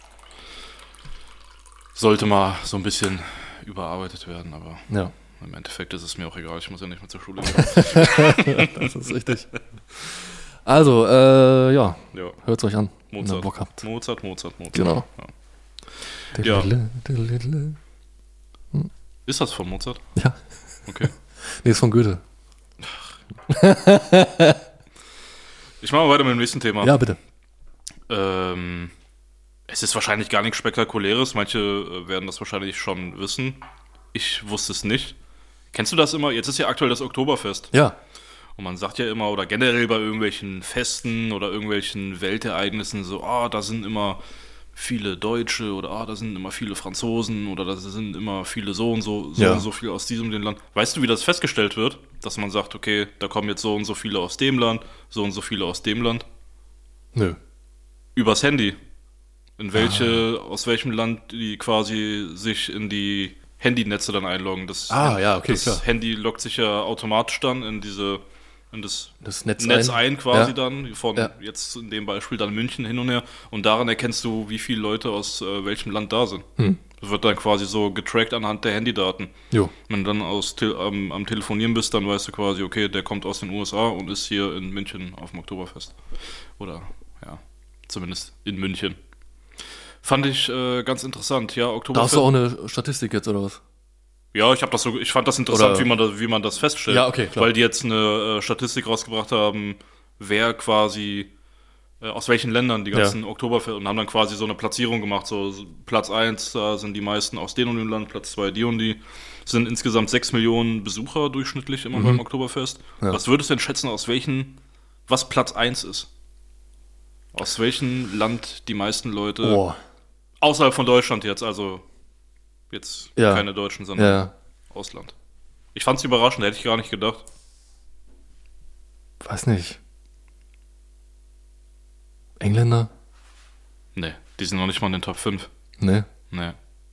sollte mal so ein bisschen überarbeitet werden, aber Ja, im Endeffekt ist es mir auch egal, ich muss ja nicht mehr zur Schule gehen. das ist richtig. Also, äh, ja, Ja, hört's euch an, wenn ihr Mozart. Bock habt. Mozart, Mozart, Mozart. Genau. Ja. Ja. Ist das von Mozart? Ja. Okay. Nee, ist von Goethe. Ich mache mal weiter mit dem nächsten Thema. Ja, bitte. Ähm, es ist wahrscheinlich gar nichts Spektakuläres. Manche äh, werden das wahrscheinlich schon wissen. Ich wusste es nicht. Kennst du das immer? Jetzt ist ja aktuell das Oktoberfest. Ja, Und man sagt ja immer, oder generell bei irgendwelchen Festen oder irgendwelchen Weltereignissen so, ah, da sind immer viele Deutsche oder ah, da sind immer viele Franzosen oder da sind immer viele so und so, so Ja. und so viel aus diesem und dem Land. Weißt du, wie das festgestellt wird? dass man sagt, okay, da kommen jetzt so und so viele aus dem Land, so und so viele aus dem Land? Nö. Übers Handy. In welche, ah. aus welchem Land die quasi sich in die Handynetze dann einloggen. Das, ah, ja, okay, das klar. Handy loggt sich ja automatisch dann in diese in das, das Netz, Netz ein. ein quasi ja. dann, von ja. jetzt in dem Beispiel dann München hin und her. Und daran erkennst du, wie viele Leute aus äh, welchem Land da sind. Hm. Das wird dann quasi so getrackt anhand der Handydaten. Jo. Wenn du dann aus, am, am Telefonieren bist, dann weißt du quasi, okay, der kommt aus den U S A und ist hier in München auf dem Oktoberfest. Oder, ja, zumindest in München. Fand ich äh, ganz interessant, ja, Oktoberfest. Da hast du auch eine Statistik jetzt, oder was? Ja, ich, hab das so, ich fand das interessant, Oder wie man, das, wie man das feststellt. Ja, okay, klar. Weil die jetzt eine äh, Statistik rausgebracht haben, wer quasi, äh, aus welchen Ländern die ganzen Ja. Oktoberfest, und haben dann quasi so eine Platzierung gemacht. So Platz eins, da sind die meisten aus dem und dem Land, Platz zwei die und die. Es sind insgesamt sechs Millionen Besucher durchschnittlich immer Mhm. beim Oktoberfest. Ja. Was würdest du denn schätzen, aus welchen, was Platz eins ist? Aus welchem Land die meisten Leute, Boah. außerhalb von Deutschland jetzt, also jetzt Ja. keine Deutschen, sondern Ja. Ausland. Ich fand's überraschend, hätte ich gar nicht gedacht. Weiß nicht. Engländer? Nee, die sind noch nicht mal in den Top fünf. Ne. Nee.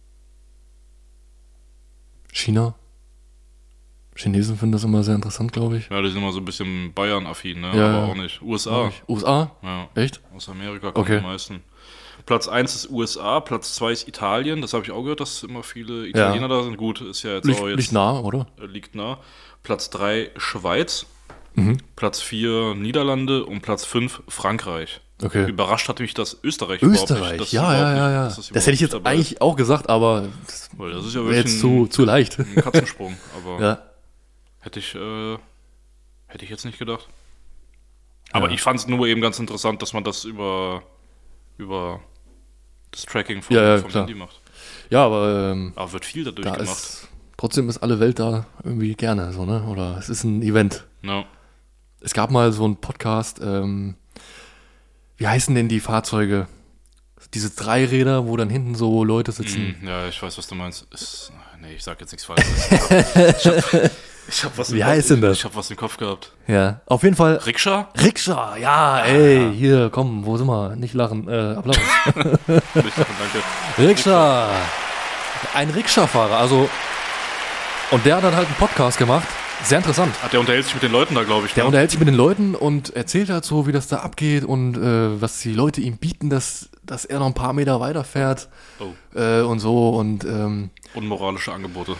China? Chinesen finden das immer sehr interessant, glaube ich. Ja, die sind immer so ein bisschen Bayern-affin, ne? Ja, aber ja. auch nicht. U S A. Auch nicht. U S A? Ja, Echt? aus Amerika kommen Okay. die meisten. Platz eins ist U S A, Platz zwei ist Italien. Das habe ich auch gehört, dass immer viele Italiener da sind. Gut, ist ja jetzt Liegt, auch jetzt... liegt nah, oder? äh, Liegt nah. Platz drei Schweiz. Mhm. Platz vier Niederlande und Platz fünf Frankreich. Okay. Überrascht hat mich das Österreich überhaupt Österreich, nicht. Das ja, überhaupt ja, nicht, ja, ja. dass Das, überhaupt hätte ich jetzt nicht dabei ist. eigentlich auch gesagt, aber das Weil das ist ja wäre wirklich jetzt zu, zu leicht. ein Katzensprung. Aber Ja. hätte ich, äh, hätte ich jetzt nicht gedacht. Aber Ja. ich fand es nur eben ganz interessant, dass man das über, über das Tracking vom, Ja, ja, vom klar. Handy macht. Ja, aber ähm, Aber wird viel dadurch da gemacht. ist, trotzdem ist alle Welt da irgendwie gerne so, ne? Oder es ist ein Event. Ja. Es gab mal so einen Podcast, ähm, wie heißen denn die Fahrzeuge? Diese Dreiräder, wo dann hinten so Leute sitzen. Hm, ja, ich weiß, was du meinst. Ist, nee, ich sag jetzt nichts Falsches. Ich hab, ich hab was im Wie Kopf, heißt denn das? Ich hab was im Kopf gehabt. Ja, auf jeden Fall. Rikscha? Rikscha, ja, ey, hier, komm, wo sind wir? Nicht lachen, äh, Applaus. Nicht, danke. Rikscha. Ein Rikscha-Fahrer, also, und der hat dann halt einen Podcast gemacht. Sehr interessant. Ach, der unterhält sich mit den Leuten da, glaube ich. Der ne? unterhält sich mit den Leuten und erzählt halt so, wie das da abgeht und äh, was die Leute ihm bieten, dass, dass er noch ein paar Meter weiterfährt Oh. äh, und so und ähm, Unmoralische Angebote.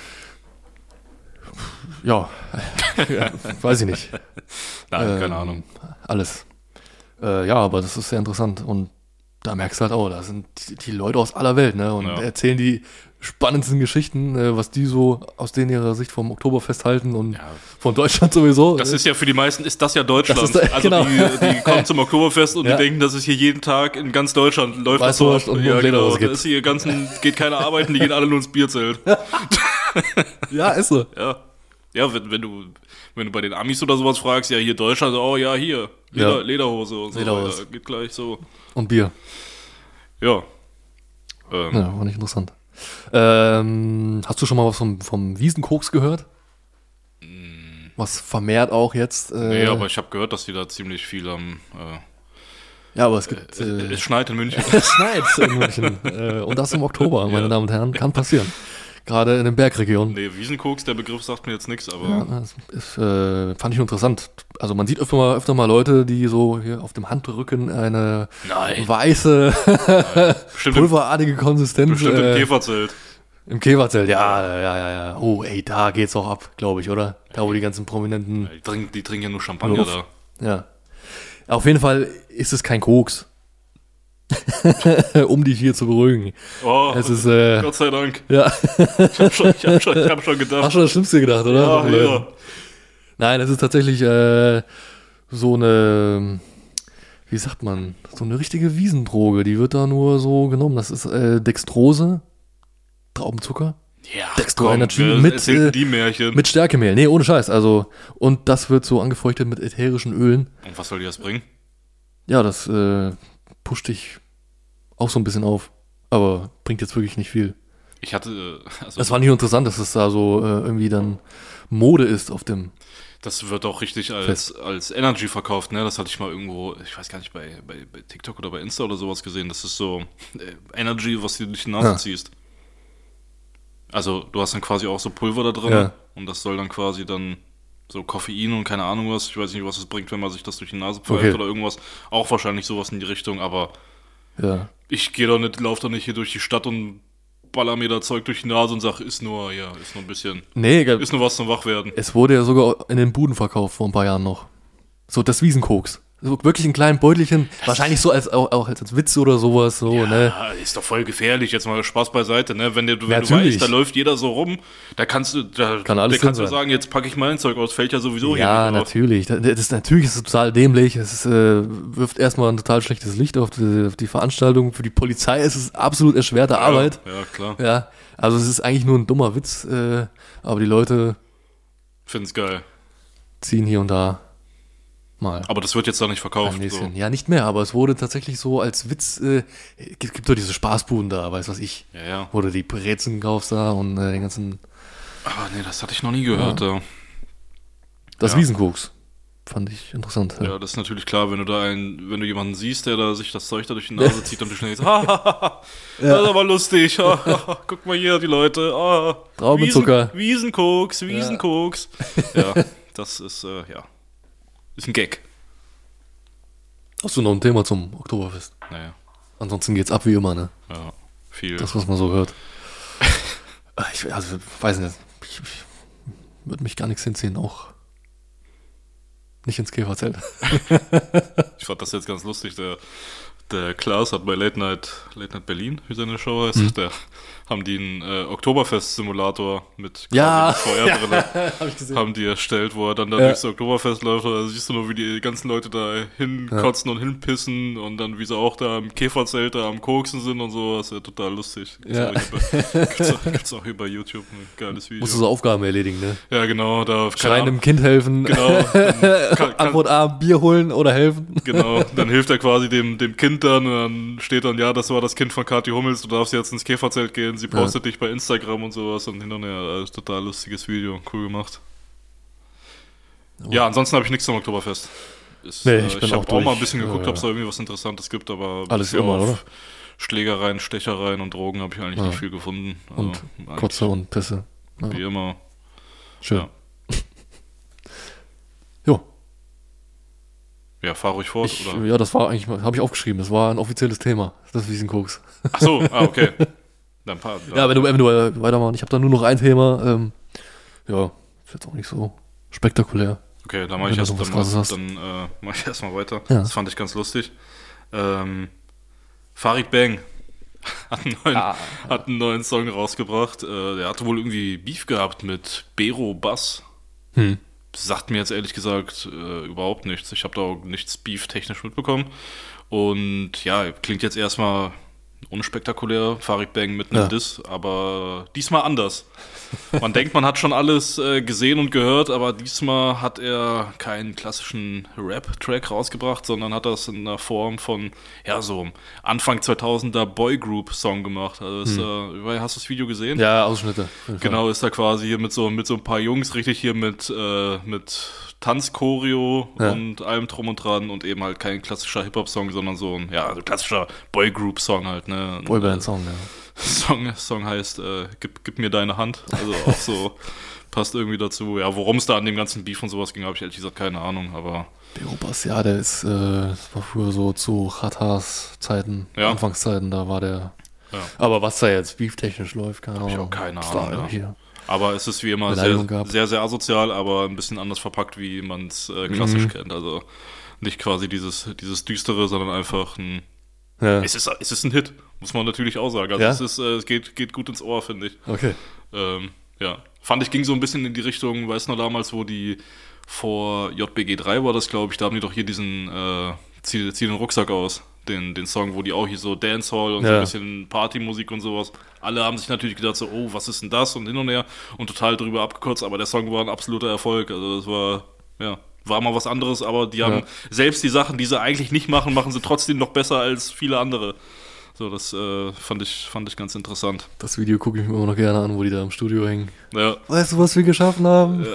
ja, ja, weiß ich nicht. Nein, keine Ähm, Ahnung. Alles. Äh, ja, aber das ist sehr interessant und da merkst du halt auch, da sind die, die Leute aus aller Welt, ne, und Ja. erzählen die spannendsten Geschichten, äh, was die so aus denen ihrer Sicht vom Oktoberfest halten und Ja. von Deutschland sowieso. Das ist ja für die meisten, ist das ja Deutschland. Das ist da- also genau. die, die kommen zum Oktoberfest und Ja. die denken, dass es hier jeden Tag in ganz Deutschland läuft. das so Weißwurst ab. und ja, Lederhose genau. Da gibt. ist hier ganzen, geht keiner arbeiten, die gehen alle nur ins Bierzelt. Ja, ist so. Ja. Ja, wenn, wenn du wenn du bei den Amis oder sowas fragst, ja, hier Deutschland, oh ja, hier, Leder, Ja. Lederhose und so Lederhose. weiter. Geht gleich so. Und Bier. Ja. Ähm, Ja, war nicht interessant. Ähm, hast du schon mal was vom, vom Wiesenkoks gehört? Was vermehrt auch jetzt. Äh, Nee, aber ich habe gehört, dass die da ziemlich viel am... Äh, ja, aber es gibt. Äh, es schneit in München. es schneit in München. äh, und das im Oktober, meine Ja. Damen und Herren. Kann passieren. Gerade in den Bergregionen. Nee, Wiesenkoks, der Begriff sagt mir jetzt nichts, aber... Ja, das ist, äh, fand ich interessant. Also man sieht öfter mal, öfter mal Leute, die so hier auf dem Handrücken eine Nein. weiße, Bestimmt, im, pulverartige Konsistenz bestimmt im äh, Käferzelt. im Käferzelt. Ja, ja, ja, ja. Oh, ey, da geht's auch ab, glaube ich, oder? Da, wo die ganzen Prominenten... Die trinken, die trinken ja nur Champagner Luft. da. Ja. Auf jeden Fall ist es kein Koks. Um dich hier zu beruhigen. Oh, Es ist, äh, Gott sei Dank. ja. Ich habe schon, ich hab schon, ich hab schon Hast gedacht. schon das Schlimmste gedacht, oder? Ja, ja. Nein, es ist tatsächlich äh, so eine, wie sagt man, so eine richtige Wiesendroge. Die wird da nur so genommen. Das ist äh, Dextrose, Traubenzucker, Ja, Dextro komm, Energy wer mit, erzählt äh, die Märchen. mit Stärkemehl. Nee, ohne Scheiß. Also, und das wird so angefeuchtet mit ätherischen Ölen. Und was soll die das bringen? Ja, das äh, pusht dich auch so ein bisschen auf. Aber bringt jetzt wirklich nicht viel. Ich hatte, äh, also Das war nicht interessant, dass es da so äh, irgendwie dann Mode ist auf dem. Das wird auch richtig als, als Energy verkauft, ne? Das hatte ich mal irgendwo, ich weiß gar nicht, bei, bei, bei TikTok oder bei Insta oder sowas gesehen. Das ist so äh, Energy, was du durch die Nase Ja. ziehst. Also du hast dann quasi auch so Pulver da drin Ja. und das soll dann quasi dann so Koffein und keine Ahnung was. Ich weiß nicht, was es bringt, wenn man sich das durch die Nase pfeift Okay. oder irgendwas. Auch wahrscheinlich sowas in die Richtung, aber Ja. ich gehe doch nicht, lauf doch nicht hier durch die Stadt und baller mir da Zeug durch die Nase und sag, ist nur, ja, ist nur ein bisschen, Nee, egal. ist nur was zum Wachwerden. Es wurde ja sogar in den Buden verkauft vor ein paar Jahren noch. So das Wiesenkoks. So wirklich in kleinen Beutelchen. Wahrscheinlich so als auch, auch als, als Witz oder sowas. So, ne? Ja, ist doch voll gefährlich, jetzt mal Spaß beiseite, ne? Wenn, du, wenn du Natürlich. weißt, da läuft jeder so rum, da kannst du, da, Kann alles da kannst drin du sein. sagen, jetzt packe ich mein Zeug aus, fällt ja sowieso Ja, hier nicht drauf. natürlich. Das ist, natürlich ist es total dämlich. Es ist, äh, wirft erstmal ein total schlechtes Licht auf die, auf die Veranstaltung. Für die Polizei ist es absolut erschwerte Arbeit. Ja, klar. Ja, also es ist eigentlich nur ein dummer Witz, äh, aber die Leute Find's geil. ziehen hier und da mal Aber das wird jetzt da nicht verkauft. ein bisschen. So. Ja, nicht mehr, aber es wurde tatsächlich so als Witz, äh, gibt, gibt doch diese Spaßbuden da, weiß was ich, Ja, ja. wo du die Brezen kaufst da und äh, den ganzen, Ah, nee, das hatte ich noch nie gehört. Ja, das Ja. Wiesenkoks. Fand ich interessant. ja das ist natürlich klar, wenn du da einen, wenn du jemanden siehst, der da sich das Zeug da durch die Nase zieht und du schnell sagst, ha, ha, ha, das ist aber lustig, ha, ha, ha, guck mal hier, die Leute, ah, Traubenzucker. Wiesen, Wiesenkoks, Wiesenkoks. Ja, das ist, äh, ja, ist ein Gag. Hast du noch ein Thema zum Oktoberfest? Naja, Ansonsten geht's ab wie immer, ne? ja, viel. Das, was man so hört. Ich also, weiß nicht, ich, ich würde mich gar nichts hinziehen, auch nicht ins Käferzelt. Ich fand das jetzt ganz lustig. Der, der Klaas hat bei Late Night, Late Night Berlin, wie seine Show heißt, Mhm. da haben die einen äh, Oktoberfest-Simulator mit Ja, quasi mit Feuerbrille, Hab ich gesehen. haben die erstellt, wo er dann da Ja. durchs Oktoberfest läuft. Da siehst du nur, wie die ganzen Leute da hinkotzen und hinpissen und dann, wie sie auch da im Käferzelt da am Koksen sind und so. Das ist ja total lustig. Gibt's Ja. auch hier bei- Gibt's auch, gibt's auch hier bei YouTube ein geiles Video. Musst du so Aufgaben erledigen, ne? Ja, genau. Da, keine Schreien Ahnung, dem Kind helfen, genau. Dann kann, kann, Antwort A, Bier holen oder helfen. Genau, dann hilft er quasi dem, dem Kind dann und dann steht dann, ja, das war das Kind von Kathi Hummels, du darfst jetzt ins Käferzelt gehen, sie postet dich bei Instagram und sowas und hin und her, also total lustiges Video, cool gemacht. Ja, ansonsten habe ich nichts zum Oktoberfest. Ist, Nee, äh, ich bin ich auch habe auch mal ein durch. bisschen geguckt, Ja, ob es da irgendwie was Interessantes gibt, aber Alles bisher immer, auf oder? Schlägereien, Stechereien und Drogen habe ich eigentlich Ja. nicht viel gefunden. Also, Und eigentlich Kotze und Pisse. Ja, Wie immer. schön. Ja. Jo. Ja, fahr ruhig fort, Ich, oder? ja, das war eigentlich, habe ich aufgeschrieben, das war ein offizielles Thema, das Wiesenkoks. Ach so, ah, okay. Dann paar, Ja, wenn du, wenn du äh, weitermachen, ich habe da nur noch ein Thema. Ähm, ja, ist jetzt auch nicht so spektakulär. Okay, dann mache ich Wenn du erst noch was dann, Krasses mal- hast. dann äh, mach ich erstmal weiter. Ja. Das fand ich ganz lustig. Ähm, Farid Bang hat einen, neuen, Ah. hat einen neuen Song rausgebracht. Äh, der hatte wohl irgendwie Beef gehabt mit Bero Bass. Hm. Sagt mir jetzt ehrlich gesagt äh, überhaupt nichts. Ich habe da auch nichts Beef-technisch mitbekommen. Und ja, klingt jetzt erstmal unspektakulär, Farid Bang mit einem Ja. Diss, aber diesmal anders. Man denkt, man hat schon alles äh, gesehen und gehört, aber diesmal hat er keinen klassischen Rap-Track rausgebracht, sondern hat das in der Form von, ja, so Anfang zweitausender Boygroup-Song gemacht. Also ist, äh, hast du das Video gesehen? Ja, Ausschnitte. auf jeden Fall. Genau, ist da quasi hier mit so, mit so ein paar Jungs richtig hier mit, äh, mit Tanzchoreo Ja. und allem drum und dran und eben halt kein klassischer Hip-Hop-Song, sondern so ein, ja, so ein klassischer Boygroup-Song halt, ne? Und, Boyband-Song, ja. äh, Song, Song heißt, äh, gib, gib mir deine Hand. Also auch so, passt irgendwie dazu. Ja, worum es da an dem ganzen Beef und sowas ging, habe ich ehrlich gesagt keine Ahnung, aber Beropas, ja, der ist, äh, das war früher so zu Khatas Zeiten, Ja. Anfangszeiten, da war der. Ja. Aber was da jetzt beeftechnisch läuft, keine Ahnung. ich auch keine Ist da Ahnung, ja. hier. Aber es ist wie immer Beleidigung sehr, gehabt. sehr, sehr asozial, aber ein bisschen anders verpackt, wie man es äh, klassisch Mhm. kennt. Also nicht quasi dieses, dieses Düstere, sondern einfach ein. Ja. Es ist, es ist ein Hit, muss man natürlich auch sagen. Also Ja? es, ist, äh, es geht, geht gut ins Ohr, finde ich. Okay. Ähm, ja. Fand ich, ging so ein bisschen in die Richtung, weiß noch damals, wo die vor J B G drei war das, glaube ich, da haben die doch hier diesen äh, Zieh, zieh den Rucksack aus. Den, den Song, wo die auch hier so Dancehall und so Ja. ein bisschen Partymusik und sowas. Alle haben sich natürlich gedacht so, oh, was ist denn das? Und hin und her und total drüber abgekürzt, aber der Song war ein absoluter Erfolg. Also das war, ja, war mal was anderes, aber die haben Ja. selbst die Sachen, die sie eigentlich nicht machen, machen sie trotzdem noch besser als viele andere. So, das äh, fand ich, fand ich ganz interessant. Das Video gucke ich mir immer noch gerne an, wo die da im Studio hängen. Ja, Weißt du, was wir geschaffen haben?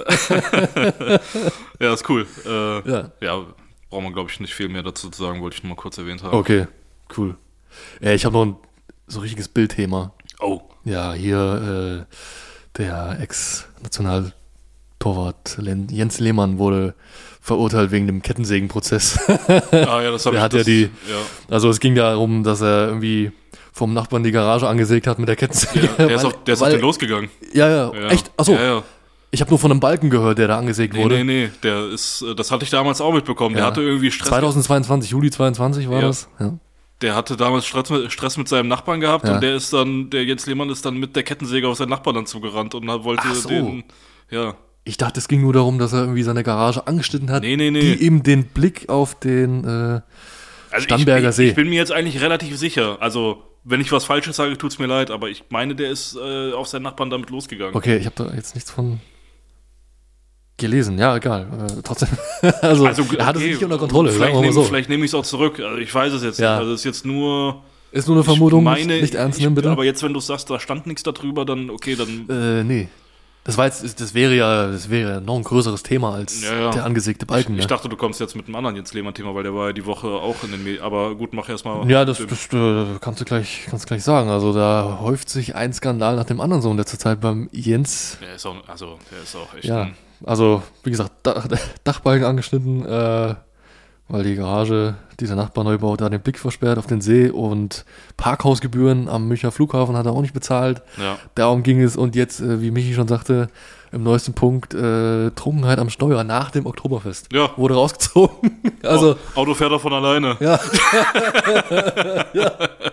ja ist cool. Äh, Ja. ja, braucht man, glaube ich, nicht viel mehr dazu zu sagen, wollte ich nur mal kurz erwähnt haben. Okay, cool. Äh, ich habe noch ein so richtiges Bildthema. Oh, Ja, hier äh, der Ex-Nationaltorwart Len- Jens Lehmann wurde verurteilt wegen dem Kettensägenprozess. ah, ja, das habe Der ich. hat ja das, die- Ja. Also es ging darum, dass er irgendwie vom Nachbarn die Garage angesägt hat mit der Kettensäge. Ja, der ist Weil- auf, der ist auf weil- den losgegangen. Ja, ja, Ja. echt? Achso, Ja, ja. ich habe nur von einem Balken gehört, der da angesägt Nee, wurde. nee, nee, der ist, äh, das hatte ich damals auch mitbekommen. Der Ja. hatte irgendwie Stress. zweitausendzweiundzwanzig, Juli zweiundzwanzig war Ja. das. Ja. Der hatte damals Stress mit, Stress mit seinem Nachbarn gehabt Ja. und der ist dann, der Jens Lehmann ist dann mit der Kettensäge auf seinen Nachbarn dann zugerannt und hat- wollte Ach so. den, ja. Ich dachte, es ging nur darum, dass er irgendwie seine Garage angeschnitten hat, Nee, nee, nee. die eben den Blick auf den äh, Also Starnberger ich, See. Ich, ich bin mir jetzt eigentlich relativ sicher. Also, wenn ich was Falsches sage, tut's mir leid, aber ich meine, der ist äh, auf seinen Nachbarn damit losgegangen. Okay, ich habe da jetzt nichts von gelesen. Ja, egal. Äh, trotzdem. also, er hatte es okay, nicht unter Kontrolle, Vielleicht sagen wir mal nehme so. vielleicht nehme ich es auch zurück. Also ich weiß es jetzt Ja. nicht. Also, es ist jetzt nur. Ist nur eine Vermutung, ich meine, nicht ernst ich, nehmen, bitte. Aber jetzt, wenn du sagst, da stand nichts darüber, dann okay, dann. äh, nee. Das war jetzt, das wäre ja, das wäre ja noch ein größeres Thema als Ja, ja. der angesägte Balken. Ich ne? dachte, du kommst jetzt mit einem anderen Jens Lehmann-Thema, weil der war ja die Woche auch in den Medien. Aber gut, mach erst mal. Ja, das, das äh, kannst du gleich, kannst du gleich sagen. Also da häuft sich ein Skandal nach dem anderen so in letzter Zeit beim Jens. Der ist auch, also, der ist auch echt. Ja, ein, also wie gesagt, Dach, Dachbalken angeschnitten, äh, weil die Garage, dieser Nachbarneubau, da den Blick versperrt auf den See und Parkhausgebühren am Münchner Flughafen hat er auch nicht bezahlt. ja. Darum ging es und jetzt, äh, wie Michi schon sagte, im neuesten Punkt, äh, Trunkenheit am Steuer nach dem Oktoberfest. Ja. Wurde rausgezogen. also, Auto fährt er von alleine. ja. ja.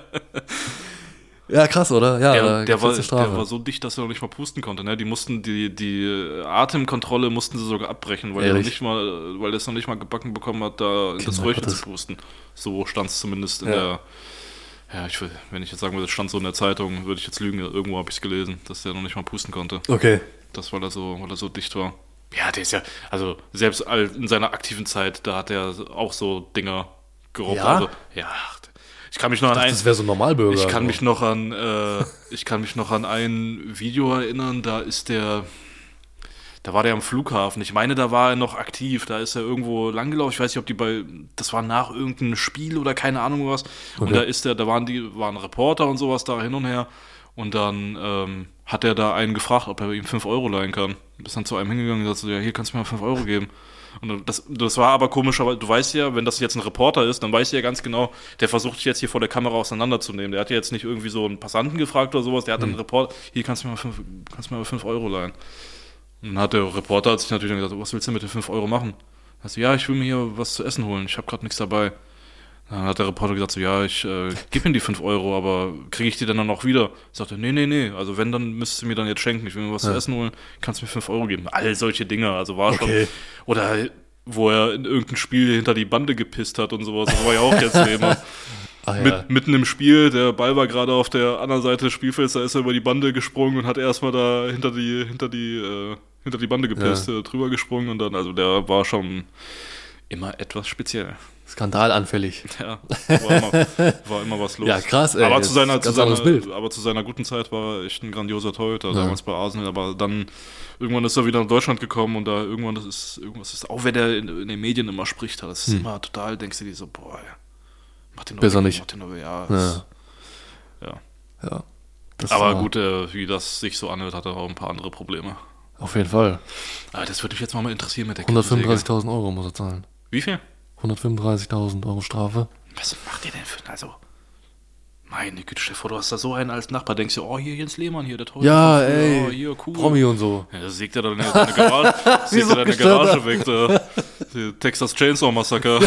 Ja, krass, oder? Ja, Der, da der, gibt's war, jetzt eine Strafe. der war so dicht, dass er noch nicht mal pusten konnte. Ne? Die mussten die, die Atemkontrolle mussten sie sogar abbrechen, weil er noch Ehrlich? nicht mal, weil er es noch nicht mal gebacken bekommen hat, da in das Kinder Röhrchen Gottes. zu pusten. So stand es zumindest in Ja. der. Ja, ich will, wenn ich jetzt sagen würde, es stand so in der Zeitung, würde ich jetzt lügen. Irgendwo habe ich es gelesen, dass der noch nicht mal pusten konnte. Okay. Das, weil er so, weil er so dicht war. Ja, der ist ja, also selbst all- in seiner aktiven Zeit, da hat er auch so Dinger gerobbt. Ja? Also, ja, ich kann mich noch an ein, Das wäre so ein Normalbürger. ich kann also. mich noch an, äh, ich kann mich noch an ein Video erinnern. Da ist der, da war der am Flughafen. Ich meine, da war er noch aktiv. Da ist er irgendwo langgelaufen. Ich weiß nicht, ob die bei, das war nach irgendeinem Spiel oder keine Ahnung was. Und Okay. da ist der, da waren die, waren Reporter und sowas da hin und her. Und dann ähm, hat er da einen gefragt, ob er ihm fünf Euro leihen kann. Ist dann zu einem hingegangen und gesagt so, ja, hier kannst du mir mal fünf Euro geben. Und das, das war aber komischerweise, du weißt ja, wenn das jetzt ein Reporter ist, dann weißt du ja ganz genau, der versucht dich jetzt hier vor der Kamera auseinanderzunehmen. Der hat ja jetzt nicht irgendwie so einen Passanten gefragt oder sowas, der hat dann einen Reporter, hier kannst du mir mal fünf, kannst du mir mal fünf Euro leihen. Und dann hat der Reporter hat sich natürlich dann gesagt, was willst du mit den fünf Euro machen? Also, ja, ich will mir hier was zu essen holen, ich habe gerade nichts dabei. Dann hat der Reporter gesagt so, ja, ich äh, gebe ihm die fünf Euro, aber kriege ich die dann noch wieder? Sagt er, nee, nee, nee, also wenn, dann müsstest du mir dann jetzt schenken, ich will mir was zu essen holen, kannst du mir fünf Euro geben. All solche Dinge, also war Okay. schon, oder wo er in irgendeinem Spiel hinter die Bande gepisst hat und sowas, das war ja auch jetzt Thema. Ah, ja. Mit, mitten im Spiel, der Ball war gerade auf der anderen Seite des Spielfelds, da ist er über die Bande gesprungen und hat erstmal da hinter die, hinter die, äh, hinter die Bande gepisst, Ja. äh, drüber gesprungen und dann, also der war schon immer etwas speziell. Skandalanfällig. Ja, war immer, war immer was los. Ja, krass, ey. Aber Das zu seiner, ist ein zu, ganz anderes seiner, Bild. aber zu seiner guten Zeit war er echt ein grandioser Torhüter, Ja. damals bei Arsenal. Aber dann, irgendwann ist er wieder nach Deutschland gekommen und da irgendwann, das ist, irgendwas ist, auch wenn er in, in den Medien immer spricht, das ist Hm. immer total, denkst du dir so, boah, ja, mach den doch Besser weg, nicht. Mach den doch, ja, Ja. das, ja. Ja. Das Aber war- gut, äh, wie das sich so anhört, hat er auch ein paar andere Probleme. Auf jeden Fall. Aber das würde mich jetzt mal interessieren mit der hundertfünfunddreißigtausend Euro muss er zahlen. Kettensäge. Wie viel? hundertfünfunddreißigtausend Euro Strafe. Was macht ihr denn für, also, meine Güte, stell dir vor, du hast da so einen als Nachbar, denkst du, oh, hier Jens Lehmann, hier, der Torhüter Ja, von früher, ey. oh, hier, cool. Promi und so. Ja, das sägt er dann deine Garage, sägt so er deine gestört. Garage weg, da. Die Texas Chainsaw Massacre.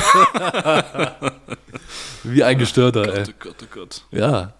Wie ein Gestörter, ey. Gott, oh Gott, oh Gott. Ja.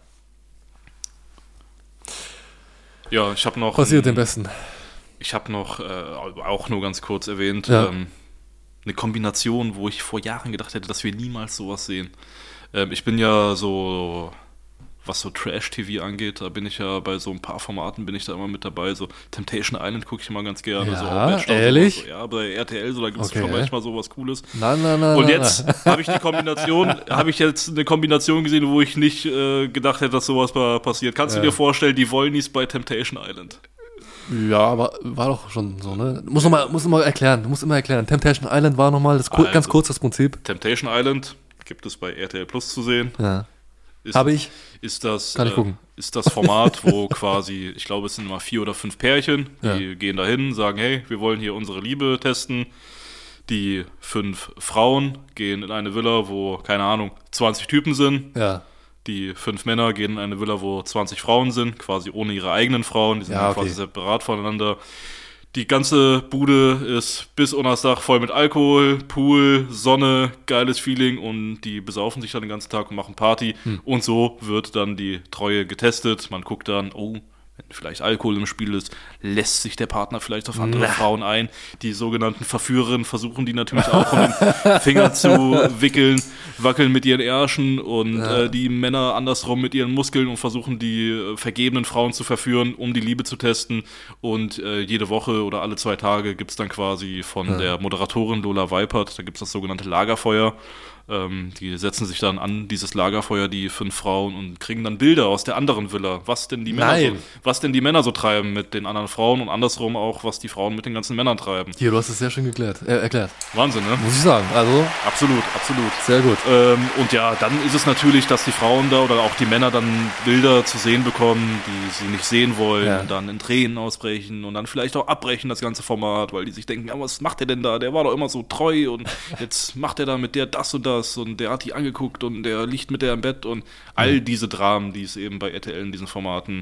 Ja, ich habe noch, Passiert ein- dem Besten. ich habe noch, äh, auch nur ganz kurz erwähnt, Ja. ähm, eine Kombination, wo ich vor Jahren gedacht hätte, dass wir niemals sowas sehen. Ähm, ich bin ja so was so Trash-T V angeht, da bin ich ja bei so ein paar Formaten bin ich da immer mit dabei. So Temptation Island gucke ich immer ganz gerne. Ja, so Bachelor, ehrlich? So, ja, bei R T L, so, da gibt es Okay. schon manchmal so was Cooles. Nein, nein, nein. Und nein, jetzt habe ich die Kombination, habe ich jetzt eine Kombination gesehen, wo ich nicht äh, gedacht hätte, dass sowas pa- passiert. Kannst Ja. du dir vorstellen, die Wollnies bei Temptation Island? nein. Ja, aber war doch schon so, ne? Muss noch mal, muss noch mal erklären, du musst immer erklären. Temptation Island war nochmal das ku- Also. ganz kurz das Prinzip. Temptation Island gibt es bei R T L Plus zu sehen. Ja. Ist, Habe ich. Ist das, Kann ich äh, gucken. ist das Format, wo quasi, ich glaube, es sind immer vier oder fünf Pärchen, die Ja. gehen dahin, sagen, hey, wir wollen hier unsere Liebe testen. Die fünf Frauen gehen in eine Villa, wo, keine Ahnung, zwanzig Typen sind. Ja. Die fünf Männer gehen in eine Villa, wo zwanzig Frauen sind, quasi ohne ihre eigenen Frauen. Die sind Ja, dann okay. quasi separat voneinander. Die ganze Bude ist bis unter das Dach voll mit Alkohol, Pool, Sonne, geiles Feeling und die besaufen sich dann den ganzen Tag und machen Party. Hm. Und so wird dann die Treue getestet. Man guckt dann, oh, wenn vielleicht Alkohol im Spiel ist, lässt sich der Partner vielleicht auf andere Frauen ein. Die sogenannten Verführerinnen versuchen die natürlich auch um den Finger zu wickeln, wackeln mit ihren Ärschen und Ja. äh, die Männer andersrum mit ihren Muskeln und versuchen die äh, vergebenen Frauen zu verführen, um die Liebe zu testen. Und äh, jede Woche oder alle zwei Tage gibt es dann quasi von der Moderatorin Lola Weipert, da gibt es das sogenannte Lagerfeuer. Ähm, die setzen sich dann an dieses Lagerfeuer, die fünf Frauen, und kriegen dann Bilder aus der anderen Villa, was denn die Männer so, Nein. was denn die Männer so treiben mit den anderen Frauen und andersrum auch, was die Frauen mit den ganzen Männern treiben. Hier, du hast es sehr schön geklärt, äh, erklärt. Wahnsinn, ne? Muss ich sagen. Also, Absolut, absolut. sehr gut. Ähm, und ja, dann ist es natürlich, dass die Frauen da oder auch die Männer dann Bilder zu sehen bekommen, die sie nicht sehen wollen, Ja. und dann in Tränen ausbrechen und dann vielleicht auch abbrechen, das ganze Format, weil die sich denken, ja, was macht der denn da? Der war doch immer so treu und jetzt macht er da mit der das und das und der hat die angeguckt und der liegt mit der im Bett und all diese Dramen, die es eben bei R T L in diesen Formaten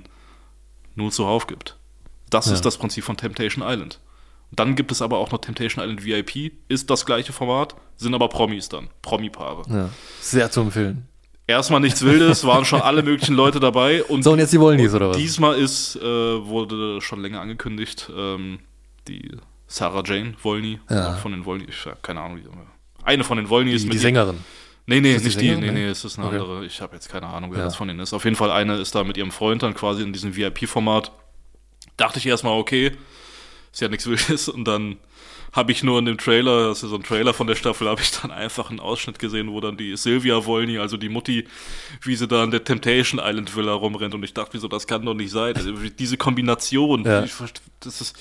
nur zuhauf gibt. Das Ja. ist das Prinzip von Temptation Island. Dann gibt es aber auch noch Temptation Island V I P, ist das gleiche Format, sind aber Promis dann, Promi-Paare. Ja. Sehr zu empfehlen. Erstmal nichts Wildes, waren schon alle möglichen Leute dabei. Und So, und jetzt die Wollnies, oder was? diesmal ist, äh, wurde schon länger angekündigt, ähm, die Sarah Jane Wollny, Ja. von den Wollny, ich hab keine Ahnung, wie eine von den Wollnys. Die, mit die ihr- Sängerin. Nee, nee, Ist das nicht die die, Sängerin? nee, Nee. nee, es ist eine Okay. andere. Ich habe jetzt keine Ahnung, wer Ja. das von denen ist. Auf jeden Fall eine ist da mit ihrem Freund dann quasi in diesem V I P-Format. Dachte ich erstmal, okay, ist ja nichts Wildes. Und dann habe ich nur in dem Trailer, das ist so ein Trailer von der Staffel, habe ich dann einfach einen Ausschnitt gesehen, wo dann die Sylvia Wollny, also die Mutti, wie sie da in der Temptation Island Villa rumrennt. Und ich dachte mir so, das kann doch nicht sein. Also diese Kombination, Ja. ich, verste- das ist...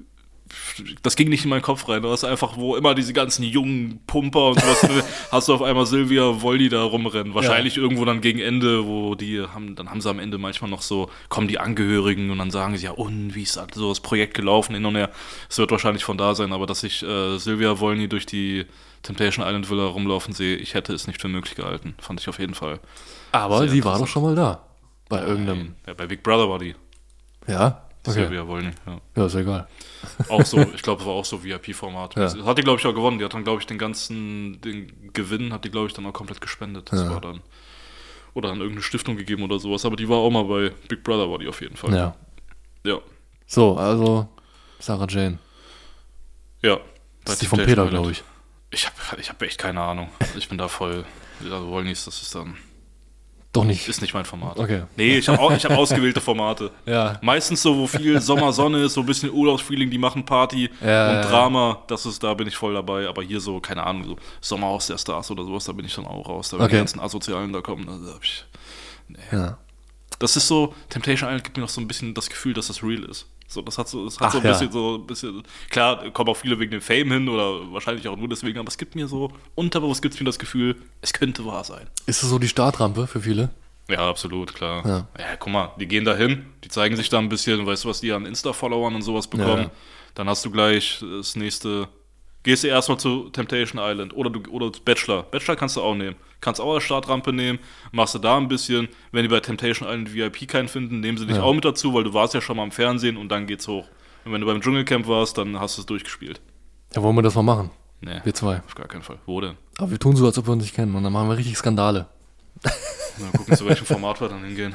Das ging nicht in meinen Kopf rein. Du hast einfach, wo immer diese ganzen jungen Pumper und sowas, hast du auf einmal Sylvia Wollny da rumrennen. Wahrscheinlich irgendwo dann gegen Ende, wo die haben, dann haben sie am Ende manchmal noch so, kommen die Angehörigen und dann sagen sie, ja, und wie ist so das Projekt gelaufen hin und her. Es wird wahrscheinlich von da sein, aber dass ich äh, Sylvia Wollny durch die Temptation Island Villa rumlaufen sehe, ich hätte es nicht für möglich gehalten. Fand ich auf jeden Fall. Aber Sehr die war doch interessant. schon mal da. Bei irgendeinem. Ja, bei Big Brother war die, Ja? die Okay. Sylvia Wollny, ja. Ja, ist egal. Auch so, ich glaube, es war auch so V I P-Format. Ja. Das hat die, glaube ich, auch gewonnen. Die hat dann, glaube ich, den ganzen den Gewinn, hat die, glaube ich, dann auch komplett gespendet. Das Ja. war dann. Oder an irgendeine Stiftung gegeben oder sowas. Aber die war auch mal bei Big Brother, war die auf jeden Fall. Ja. Ja. So, also Sarah Jane. Ja. Das ist die von Peter, glaube ich. Ich habe ich hab echt keine Ahnung. Ich bin da voll. Also Wollnies, das ist dann. Doch nicht. Ist nicht mein Format. Okay. Nee, ich habe ich hab ausgewählte Formate. Ja. Meistens so, wo viel Sommersonne ist, so ein bisschen Urlaubsfeeling, die machen Party Ja, und ja, Drama, das ist, da bin ich voll dabei. Aber hier so, keine Ahnung, so Sommerhaus der Stars oder sowas, da bin ich dann auch raus. Da wenn Okay. die ganzen Asozialen da kommen, da hab ich, Ja. das ist so, Temptation Island gibt mir noch so ein bisschen das Gefühl, dass das real ist. So, das hat so, das hat Ach, so ein ja. bisschen, so ein bisschen, klar, kommen auch viele wegen dem Fame hin oder wahrscheinlich auch nur deswegen, aber es gibt mir so, unterbewusst gibt es mir das Gefühl, es könnte wahr sein. Ist das so die Startrampe für viele? Ja, absolut, klar. Ja. Ja, guck mal, die gehen da hin, die zeigen sich da ein bisschen, weißt du, was die an Insta-Followern und sowas bekommen. Ja. Dann hast du gleich das nächste, gehst du erstmal zu Temptation Island oder du oder Bachelor. Bachelor kannst du auch nehmen. Kannst auch als Startrampe nehmen, machst du da ein bisschen. Wenn die bei Temptation Island V I P keinen finden, nehmen sie dich Ja. auch mit dazu, weil du warst ja schon mal im Fernsehen und dann geht's hoch. Und wenn du beim Dschungelcamp warst, dann hast du es durchgespielt. Ja, wollen wir das mal machen? Nee, Wir zwei. auf gar keinen Fall. Wo denn? Aber wir tun so, als ob wir uns nicht kennen und dann machen wir richtig Skandale. Mal gucken, zu welchem Format wir dann hingehen.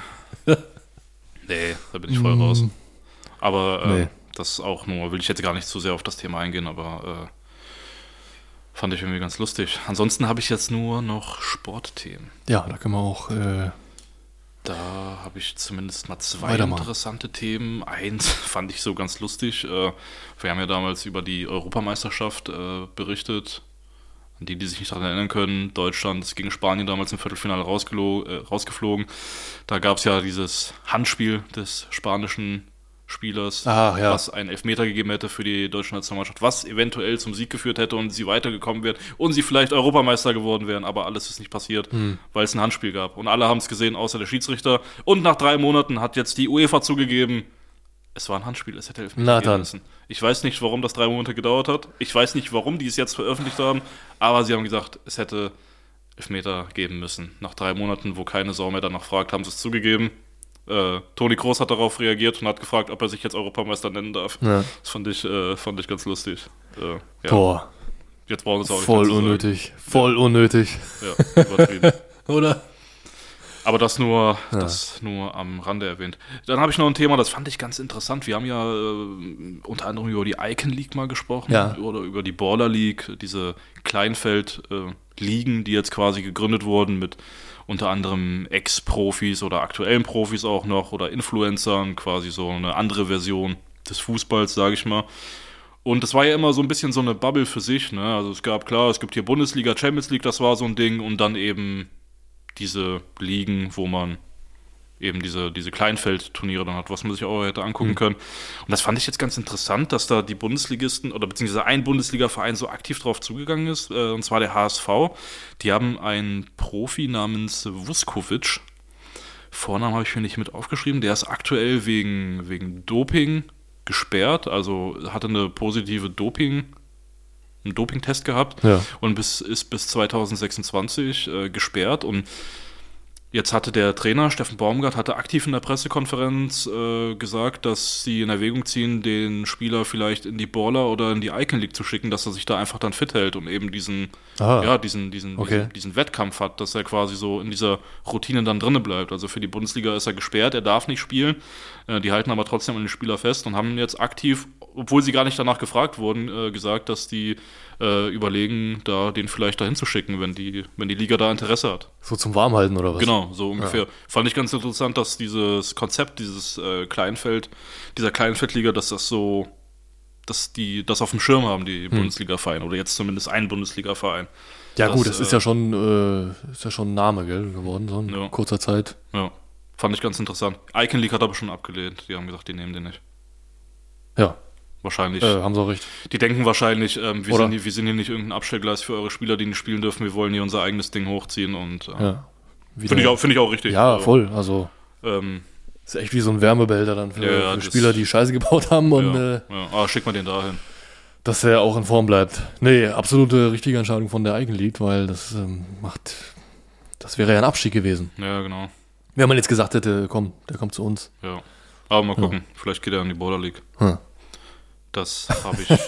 Nee, da bin ich voll raus. Aber äh, Nee. das ist auch nur, will ich jetzt gar nicht zu sehr auf das Thema eingehen, aber äh, fand ich irgendwie ganz lustig. Ansonsten habe ich jetzt nur noch Sportthemen. Ja, da können wir auch äh, Da habe ich zumindest mal zwei Weitermachen. interessante Themen. Eins fand ich so ganz lustig. Äh, Wir haben ja damals über die Europameisterschaft äh, berichtet. An die, die sich nicht daran erinnern können, Deutschland ist gegen Spanien damals im Viertelfinale rausgelo- äh, rausgeflogen. Da gab es ja dieses Handspiel des spanischen Spielers, Ah, ja. was einen Elfmeter gegeben hätte für die deutsche Nationalmannschaft, was eventuell zum Sieg geführt hätte und sie weitergekommen wären und sie vielleicht Europameister geworden wären, aber alles ist nicht passiert, Hm. weil es ein Handspiel gab. Und alle haben es gesehen, außer der Schiedsrichter. Und nach drei Monaten hat jetzt die UEFA zugegeben, es war ein Handspiel, es hätte Elfmeter Na geben dann. müssen. Ich weiß nicht, warum das drei Monate gedauert hat. Ich weiß nicht, warum die es jetzt veröffentlicht haben, aber sie haben gesagt, es hätte Elfmeter geben müssen. Nach drei Monaten, wo keine Sau mehr danach fragt, haben sie es zugegeben. Äh, Toni Kroos hat darauf reagiert und hat gefragt, ob er sich jetzt Europameister nennen darf. Ja. Das fand ich, äh, fand ich ganz lustig. Äh, ja. Boah, Jetzt brauchen wir es auch nicht voll mehr zu sagen. unnötig. Voll unnötig. Ja, übertrieben. Oder? Aber das nur, das nur am Rande erwähnt. Dann habe ich noch ein Thema, das fand ich ganz interessant. Wir haben ja äh, unter anderem über die Icon League mal gesprochen Ja. oder über die Baller League, diese Kleinfeld-Ligen, die jetzt quasi gegründet wurden mit unter anderem Ex-Profis oder aktuellen Profis auch noch oder Influencern, quasi so eine andere Version des Fußballs, sage ich mal. Und das war ja immer so ein bisschen so eine Bubble für sich, ne? Also es gab, klar, es gibt hier Bundesliga, Champions League, das war so ein Ding und dann eben diese Ligen, wo man eben diese, diese Kleinfeldturniere dann hat, was man sich auch hätte angucken können. Und das fand ich jetzt ganz interessant, dass da die Bundesligisten oder beziehungsweise ein Bundesliga-Verein so aktiv drauf zugegangen ist, äh, und zwar der H S V. Die haben einen Profi namens Vuskovic. Vornamen habe ich mir nicht mit aufgeschrieben. Der ist aktuell wegen, wegen Doping gesperrt, also hatte eine positive Doping einen Dopingtest gehabt Ja. und bis, ist bis zwanzig sechsundzwanzig äh, gesperrt. Und jetzt hatte der Trainer, Steffen Baumgart, hatte aktiv in der Pressekonferenz äh, gesagt, dass sie in Erwägung ziehen, den Spieler vielleicht in die Baller oder in die Icon League zu schicken, dass er sich da einfach dann fit hält und eben diesen, Ah. ja, diesen, diesen, Okay. diesen, diesen Wettkampf hat, dass er quasi so in dieser Routine dann drinne bleibt. Also für die Bundesliga ist er gesperrt, er darf nicht spielen. Äh, die halten aber trotzdem an den Spieler fest und haben jetzt aktiv, obwohl sie gar nicht danach gefragt wurden, äh, gesagt, dass die äh, überlegen, da den vielleicht dahin zu schicken, wenn die, wenn die Liga da Interesse hat. So zum Warmhalten oder was? Genau, so ungefähr. Fand ich ganz interessant, dass dieses Konzept, dieses äh, Kleinfeld, dieser Kleinfeldliga, dass das so, dass die das auf dem Schirm haben, die Bundesliga-Vereine, oder jetzt zumindest ein Bundesliga-Verein. Ja Das, gut, das ist äh, ja schon, äh, ist ja schon ein Name, gell, geworden, so in Ja. kurzer Zeit. Ja, fand ich ganz interessant. Icon League hat aber schon abgelehnt. Die haben gesagt, die nehmen den nicht. Ja, Wahrscheinlich. äh, haben sie auch recht. Die denken wahrscheinlich, ähm, wir, Oder- sind hier, wir sind hier nicht irgendein Abstellgleis für eure Spieler, die nicht spielen dürfen. Wir wollen hier unser eigenes Ding hochziehen. Und äh, Ja. Wieder- finde ich, auch- finde ich auch richtig. Ja, Also, voll. Also, Ähm, ist echt wie so ein Wärmebehälter dann für, Ja, ja, für das- Spieler, die Scheiße gebaut haben und ja, äh, ja. Ah, schick mal den dahin. dass er auch in Form bleibt. Nee, absolute richtige Entscheidung von der Icon League, weil das ähm, macht, das wäre ja ein Abstieg gewesen. Ja, genau. Wenn man jetzt gesagt hätte, komm, der kommt zu uns. Ja. Aber mal gucken. Vielleicht geht er in die Border League. Hm. Das habe ich.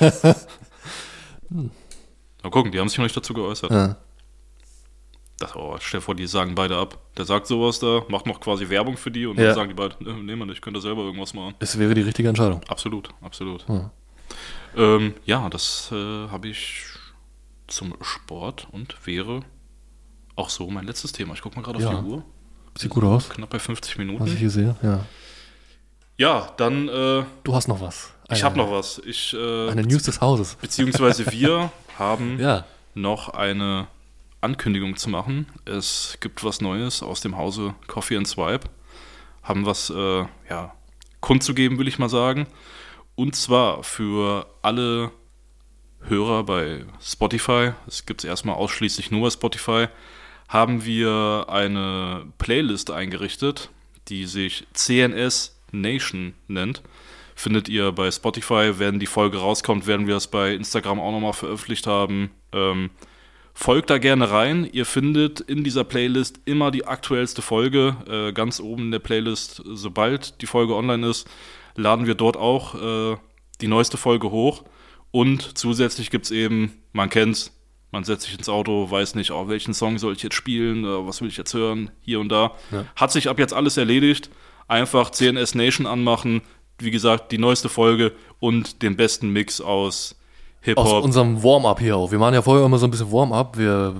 Mal gucken, die haben sich noch nicht dazu geäußert. Ja. Das, oh, stell dir vor, die sagen beide ab. Der sagt sowas da, macht noch quasi Werbung für die und Ja. dann sagen die beiden, ne, nehmen wir nicht, könnt ihr selber irgendwas machen. Es wäre die richtige Entscheidung. Absolut, absolut. Hm. Ähm, ja, das äh, habe ich zum Sport und wäre auch so mein letztes Thema. Ich gucke mal gerade auf Ja. die Uhr. Sieht gut aus, Knapp bei fünfzig was ich Minuten. hier sehe. Ja. Ja, dann, äh, Du hast noch was. ich habe noch was. Ich, äh, Eine News des Hauses. beziehungsweise wir haben Ja. noch eine Ankündigung zu machen. Es gibt was Neues aus dem Hause Coffee and Swipe. Haben was äh, ja, kundzugeben, will ich mal sagen. Und zwar für alle Hörer bei Spotify, es gibt es erstmal ausschließlich nur bei Spotify, haben wir eine Playlist eingerichtet, die sich C N S Nation nennt. Findet ihr bei Spotify, wenn die Folge rauskommt, werden wir es bei Instagram auch nochmal veröffentlicht haben. Ähm, folgt da gerne rein. Ihr findet in dieser Playlist immer die aktuellste Folge. Äh, ganz oben in der Playlist, sobald die Folge online ist, laden wir dort auch äh, die neueste Folge hoch. Und zusätzlich gibt es eben, man kennt's, man setzt sich ins Auto, weiß nicht, oh, welchen Song soll ich jetzt spielen, äh, was will ich jetzt hören, hier und da. Ja. Hat sich ab jetzt alles erledigt. Einfach C N S Nation anmachen. Wie gesagt, die neueste Folge und den besten Mix aus Aus Hip-Hop. unserem Warm-up hier auch. Wir machen ja vorher immer so ein bisschen Warm-up. Wir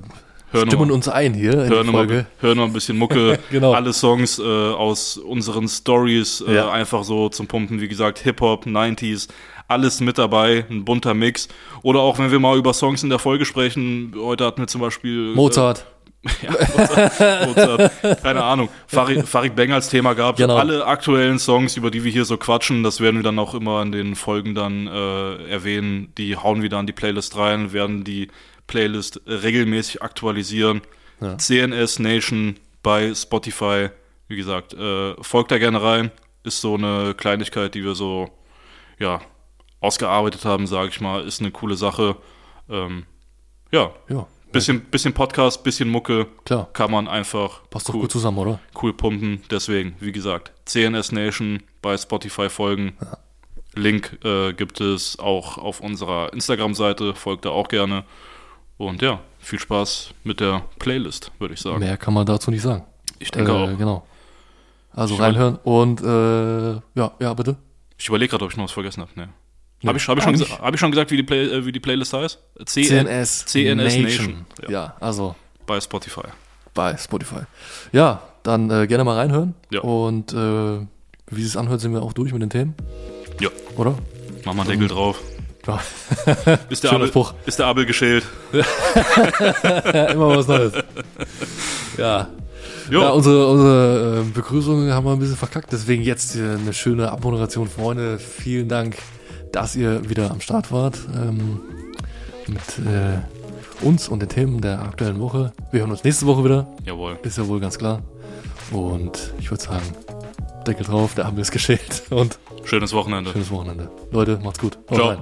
hören stimmen wir, uns ein hier in hören die wir, Folge. hören wir ein bisschen Mucke, Genau. alle Songs äh, aus unseren Stories äh, Ja. einfach so zum Pumpen, wie gesagt, Hip-Hop, neunziger, alles mit dabei, ein bunter Mix. Oder auch, wenn wir mal über Songs in der Folge sprechen, heute hatten wir zum Beispiel... Mozart. Äh, ja, Mozart, Mozart, keine Ahnung, Farid, Farid Bang als Thema gehabt. Genau. Alle aktuellen Songs, über die wir hier so quatschen, das werden wir dann auch immer in den Folgen dann äh, erwähnen. Die hauen wir dann in die Playlist rein, werden die Playlist regelmäßig aktualisieren. Ja. C N S Nation bei Spotify, wie gesagt, äh, folgt da gerne rein. Ist so eine Kleinigkeit, die wir so, ja, ausgearbeitet haben, sage ich mal. Ist eine coole Sache. Ähm, ja, Ja, bisschen, bisschen Podcast, bisschen Mucke. klar. Kann man einfach Passt doch cool, gut zusammen, oder? cool pumpen. Deswegen, wie gesagt, C N S Nation bei Spotify folgen. Link äh, gibt es auch auf unserer Instagram-Seite. Folgt da auch gerne. Und ja, viel Spaß mit der Playlist, würde ich sagen. Mehr kann man dazu nicht sagen. Ich denke äh, auch. Genau. Also Ich reinhören und äh, ja, ja, bitte. Ich überlege gerade, ob ich noch was vergessen habe. Nee. Nee, Habe ich, hab ich, schon eigentlich- gesa- hab ich schon gesagt, wie die, Play, äh, wie die Playlist heißt? C C N S, C N S Nation. Ja. Ja. also Bei Spotify. bei Spotify. Ja, dann äh, gerne mal reinhören. Ja. Und äh, wie es anhört, sind wir auch durch mit den Themen, Ja, oder? mach mal einen Deckel drauf. Ja. Ist der, Schöner Abel, Spruch. ist der Abel geschält? Immer was Neues. Ja. Jo. Ja, unsere, unsere äh, Begrüßung haben wir ein bisschen verkackt, deswegen jetzt hier eine schöne Abmoderation, Freunde. Vielen Dank, dass ihr wieder am Start wart ähm, mit äh, uns und den Themen der aktuellen Woche. Wir hören uns nächste Woche wieder, Jawohl. ist ja wohl ganz klar. Und ich würde sagen, Deckel drauf, der Abend ist geschält und Schönes Wochenende. schönes Wochenende. Leute, macht's gut. Haut Ciao. rein.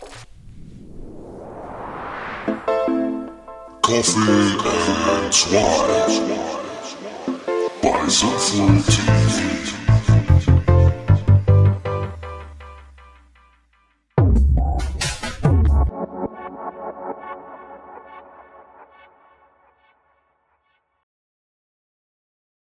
Coffee and Swine by Sinful T V.